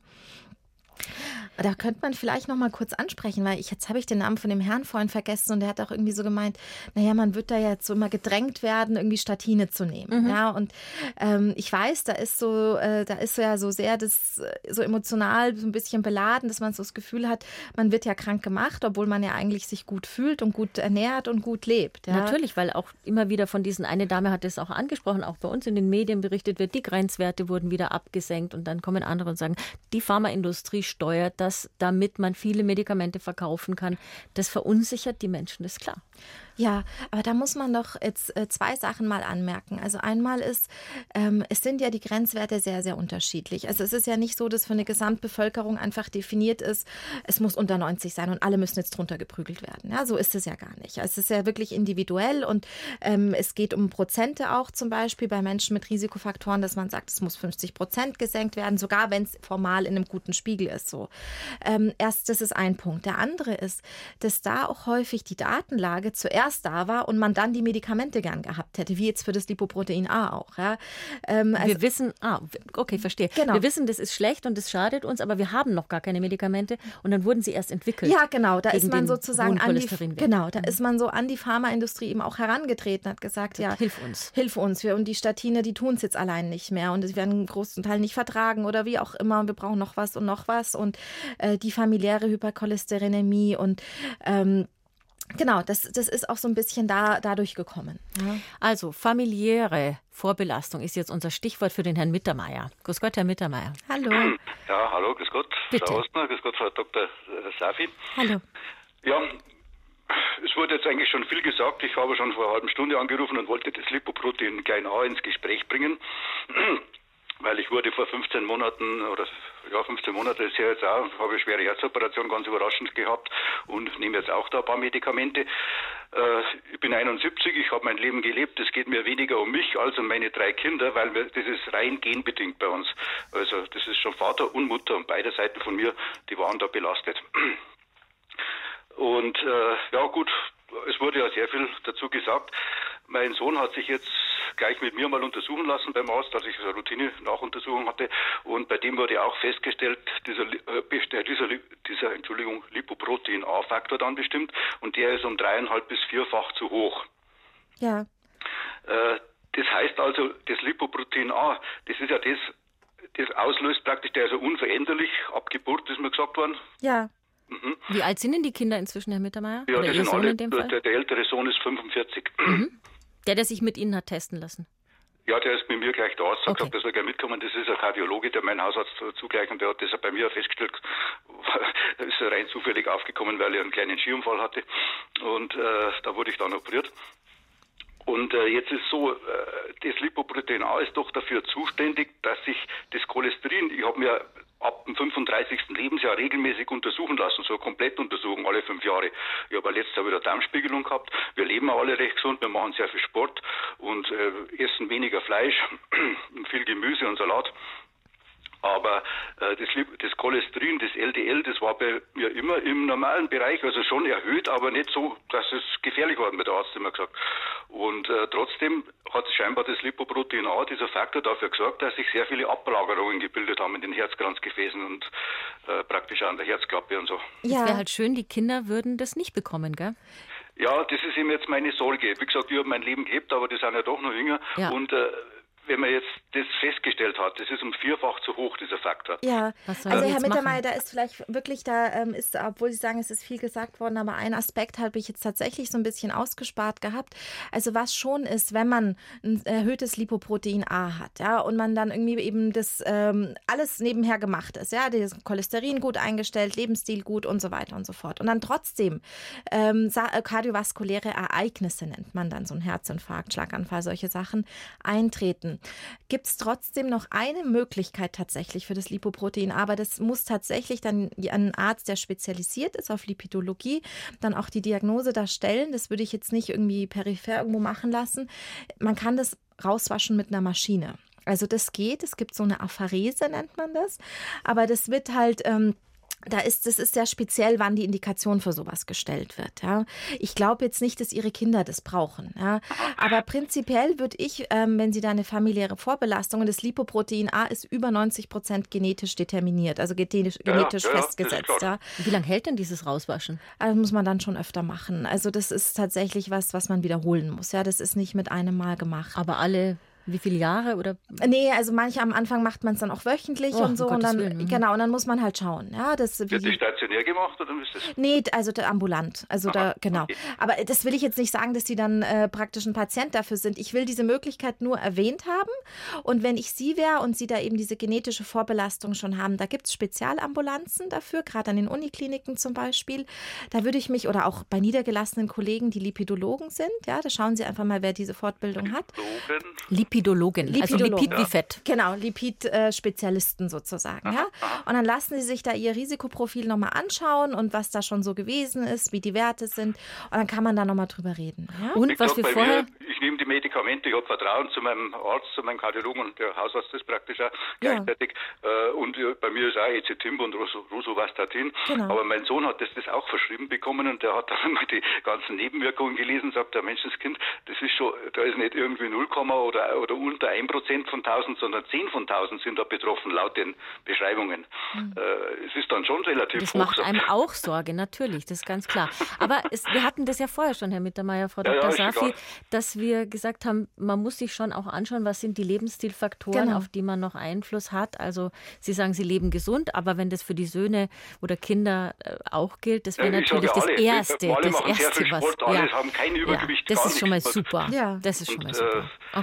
Da könnte man vielleicht noch mal kurz ansprechen, weil ich, jetzt habe ich den Namen von dem Herrn vorhin vergessen und der hat auch irgendwie so gemeint, naja, man wird da jetzt so immer gedrängt werden, irgendwie Statine zu nehmen. Mhm. Ja, und ähm, ich weiß, da ist so, äh, da ist so ja so sehr das so emotional so ein bisschen beladen, dass man so das Gefühl hat, man wird ja krank gemacht, obwohl man ja eigentlich sich gut fühlt und gut ernährt und gut lebt. Ja. Natürlich, weil auch immer wieder von diesen, eine Dame hat es auch angesprochen, auch bei uns in den Medien berichtet wird, die Grenzwerte wurden wieder abgesenkt und dann kommen andere und sagen, die Pharmaindustrie steuert das, damit man viele Medikamente verkaufen kann. Das verunsichert die Menschen, ist klar. Ja, aber da muss man doch jetzt äh, zwei Sachen mal anmerken. Also einmal ist, ähm, es sind ja die Grenzwerte sehr, sehr unterschiedlich. Also es ist ja nicht so, dass für eine Gesamtbevölkerung einfach definiert ist, es muss unter neunzig sein und alle müssen jetzt drunter geprügelt werden. Ja, so ist es ja gar nicht. Es ist ja wirklich individuell und ähm, es geht um Prozente auch zum Beispiel bei Menschen mit Risikofaktoren, dass man sagt, es muss fünfzig Prozent gesenkt werden, sogar wenn es formal in einem guten Spiegel ist. So. Ähm, erst, das ist ein Punkt. Der andere ist, dass da auch häufig die Datenlage zuerst da war und man dann die Medikamente gern gehabt hätte, wie jetzt für das Lipoprotein A auch. Ja. Ähm, also, wir wissen, ah, okay, verstehe. Genau. Wir wissen, das ist schlecht und das schadet uns, aber wir haben noch gar keine Medikamente und dann wurden sie erst entwickelt. Ja, genau, da ist man sozusagen an die, genau, da mhm. ist man so an die Pharmaindustrie eben auch herangetreten, hat gesagt, ja, hilf uns. Hilf uns. Wir, und die Statine, die tun es jetzt allein nicht mehr und sie werden einen großen Teil nicht vertragen oder wie auch immer. Wir brauchen noch was und noch was und äh, die familiäre Hypercholesterinämie und ähm, genau, das, das ist auch so ein bisschen da, dadurch gekommen. Ja. Also familiäre Vorbelastung ist jetzt unser Stichwort für den Herrn Mittermeier. Grüß Gott, Herr Mittermeier. Hallo. Ja, hallo, grüß Gott, Bitte. Frau Ostner, grüß Gott, Frau Doktor Safi. Hallo. Ja, es wurde jetzt eigentlich schon viel gesagt. Ich habe schon vor einer halben Stunde angerufen und wollte das Lipoprotein klein a ins Gespräch bringen. weil ich wurde vor fünfzehn Monaten, oder ja, fünfzehn Monate ist ja jetzt auch, habe eine schwere Herzoperation, ganz überraschend gehabt und nehme jetzt auch da ein paar Medikamente. Äh, ich bin einundsiebzig, ich habe mein Leben gelebt, es geht mir weniger um mich als um meine drei Kinder, weil wir, das ist rein genbedingt bei uns. Also das ist schon Vater und Mutter und beide Seiten von mir, die waren da belastet. Und äh, ja gut, es wurde ja sehr viel dazu gesagt. Mein Sohn hat sich jetzt gleich mit mir mal untersuchen lassen beim Arzt, als ich eine Routine-Nachuntersuchung hatte. Und bei dem wurde auch festgestellt, dieser, äh, dieser, dieser Entschuldigung, Lipoprotein-A-Faktor dann bestimmt. Und der ist um dreieinhalb bis vierfach zu hoch. Ja. Äh, das heißt also, das Lipoprotein-A, das ist ja das, das auslöst praktisch, der ist ja unveränderlich, ab Geburt ist mir gesagt worden. Ja. Mhm. Wie alt sind denn die Kinder inzwischen, Herr Mittermeier? Ja, Oder das Ihr sind Sohn alle, in dem Fall? Der, der ältere Sohn ist fünfundvierzig. Mhm. Der, der sich mit Ihnen hat testen lassen? Ja, der ist bei mir gleich da. Arzt hat Okay. gesagt, der soll gleich mitkommen. Das ist ein Kardiologe, der mein Hausarzt zugleich, und der hat das bei mir festgestellt. Da ist er rein zufällig aufgekommen, weil er einen kleinen Skiunfall hatte. Und äh, da wurde ich dann operiert. Und äh, jetzt ist so, äh, das Lipoprotein A ist doch dafür zuständig, dass sich das Cholesterin, ich habe mir ab dem fünfunddreißigsten Lebensjahr regelmäßig untersuchen lassen, so eine Komplettuntersuchung alle fünf Jahre. Ich habe letztes Jahr wieder Darmspiegelung gehabt. Wir leben auch alle recht gesund, wir machen sehr viel Sport und äh, essen weniger Fleisch, viel Gemüse und Salat. Aber äh, das, das Cholesterin, das L D L, das war bei mir immer im normalen Bereich, also schon erhöht, aber nicht so, dass es gefährlich war, hat der Arzt immer gesagt. Und äh, trotzdem hat scheinbar das Lipoprotein A, dieser Faktor, dafür gesorgt, dass sich sehr viele Ablagerungen gebildet haben in den Herzkranzgefäßen und äh, praktisch auch an der Herzklappe und so. Ja. Es wäre halt schön, die Kinder würden das nicht bekommen, gell? Ja, das ist eben jetzt meine Sorge. Wie gesagt, ich habe mein Leben gelebt, aber die sind ja doch noch jünger. Ja. Und äh, wenn man jetzt das festgestellt hat, das ist um vierfach zu hoch, dieser Faktor. Ja, also Herr Mittermeier, da ist vielleicht wirklich, da ähm, ist, obwohl Sie sagen, es ist viel gesagt worden, aber ein Aspekt habe ich jetzt tatsächlich so ein bisschen ausgespart gehabt. Also was schon ist, wenn man ein erhöhtes Lipoprotein A hat, ja, und man dann irgendwie eben das ähm, alles nebenher gemacht ist, ja, das Cholesterin gut eingestellt, Lebensstil gut und so weiter und so fort. Und dann trotzdem ähm, kardiovaskuläre Ereignisse, nennt man dann so ein Herzinfarkt, Schlaganfall, solche Sachen, eintreten. Gibt es trotzdem noch eine Möglichkeit tatsächlich für das Lipoprotein, aber das muss tatsächlich dann ein Arzt, der spezialisiert ist auf Lipidologie, dann auch die Diagnose da stellen. Das würde ich jetzt nicht irgendwie peripher irgendwo machen lassen. Man kann das rauswaschen mit einer Maschine. Also das geht, es gibt so eine Apharese, nennt man das, aber das wird halt... Ähm, Da ist, das ist sehr speziell, wann die Indikation für sowas gestellt wird. Ja. Ich glaube jetzt nicht, dass Ihre Kinder das brauchen. Ja. Aber prinzipiell würde ich, ähm, wenn Sie da eine familiäre Vorbelastung, und das Lipoprotein A ist über neunzig Prozent genetisch determiniert, also genetisch, ja, genetisch ja, festgesetzt. Ja. Wie lange hält denn dieses Rauswaschen? Das muss man dann schon öfter machen. Also das ist tatsächlich was, was man wiederholen muss. Ja. Das ist nicht mit einem Mal gemacht. Aber alle... Wie viele Jahre? Oder? Nee, also manche am Anfang macht man es dann auch wöchentlich oh, und so. Um und dann, Willen. genau, und dann muss man halt schauen. Ja, das, Wird die stationär gemacht oder ist das? Nee, also der ambulant. Also Aha, da, genau. okay. Aber das will ich jetzt nicht sagen, dass die dann äh, praktisch ein Patient dafür sind. Ich will diese Möglichkeit nur erwähnt haben. Und wenn ich Sie wäre und Sie da eben diese genetische Vorbelastung schon haben, da gibt es Spezialambulanzen dafür, gerade an den Unikliniken zum Beispiel. Da würde ich mich, oder auch bei niedergelassenen Kollegen, die Lipidologen sind, ja, da schauen Sie einfach mal, wer diese Fortbildung hat. Lipidologen. Lipidologen. Also Lipid wie Fett. Genau, Lipid-Spezialisten sozusagen. Ja? Und dann lassen Sie sich da Ihr Risikoprofil nochmal anschauen und was da schon so gewesen ist, wie die Werte sind. Und dann kann man da nochmal drüber reden. Ja? Und ich was wir vorher... Mir, ich nehme die Medikamente, ich habe Vertrauen zu meinem Arzt, zu meinem Kardiologen, und der Hausarzt ist praktisch auch gleichzeitig. Ja. Und bei mir ist auch Ezetimib und Rosuvastatin. Genau. Aber mein Sohn hat das, das auch verschrieben bekommen und der hat dann mal die ganzen Nebenwirkungen gelesen und sagt, der Menschenskind, das ist schon, da ist nicht irgendwie null, oder, oder unter ein Prozent von tausend, sondern zehn von tausend sind da betroffen, laut den Beschreibungen. Mhm. Äh, es ist dann schon relativ das hoch. Das macht einem auch Sorge, natürlich, das ist ganz klar. Aber es, wir hatten das ja vorher schon, Herr Mittermeier, Frau Doktor Ja, ja, Safi, dass wir gesagt haben, man muss sich schon auch anschauen, was sind die Lebensstilfaktoren, genau. auf die man noch Einfluss hat. Also Sie sagen, Sie leben gesund, aber wenn das für die Söhne oder Kinder auch gilt, das wäre ja, natürlich das alle. Erste, alle das Erste, Sport, was... Alle ja, haben kein Übergewicht, ja, das gar ist schon mal nichts. super. Ja. Das ist schon und, mal super. Äh, okay.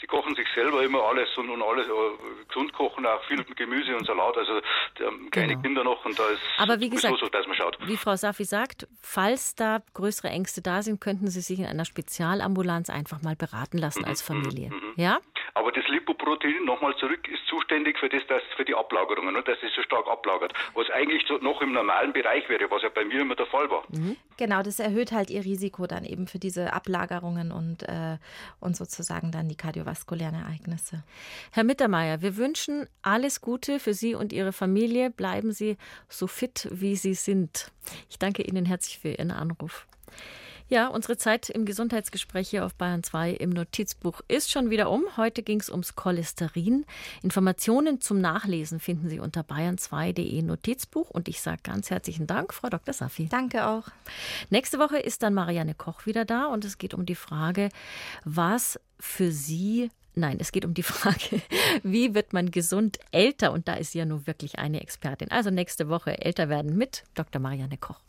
die kochen sich selber immer alles und, und alles äh, gesund kochen, auch viel Gemüse und Salat. Also die haben kleine Genau. Kinder noch und da ist Aber wie gesagt, so, dass man schaut. Wie Frau Safi sagt, falls da größere Ängste da sind, könnten Sie sich in einer Spezialambulanz einfach mal beraten lassen als Familie. Mhm. Ja? Aber das Lipoprotein, nochmal zurück, ist zuständig für das, dass für die Ablagerungen, ne, dass es so stark ablagert. Was eigentlich so noch im normalen Bereich wäre, was ja bei mir immer der Fall war. Mhm. Genau, das erhöht halt ihr Risiko dann eben für diese Ablagerungen und, äh, und sozusagen dann die kardiovaskulären Ereignisse. Herr Mittermeier, wir wünschen alles Gute für Sie und Ihre Familie. Bleiben Sie so fit, wie Sie sind. Ich danke Ihnen herzlich für Ihren Anruf. Ja, unsere Zeit im Gesundheitsgespräch hier auf Bayern zwei im Notizbuch ist schon wieder um. Heute ging es ums Cholesterin. Informationen zum Nachlesen finden Sie unter bayern zwei punkt de Notizbuch. Und ich sage ganz herzlichen Dank, Frau Doktor Safi. Danke auch. Nächste Woche ist dann Marianne Koch wieder da und es geht um die Frage, was für Sie Nein, es geht um die Frage, wie wird man gesund älter? Und da ist sie ja nun wirklich eine Expertin. Also nächste Woche älter werden mit Doktor Marianne Koch.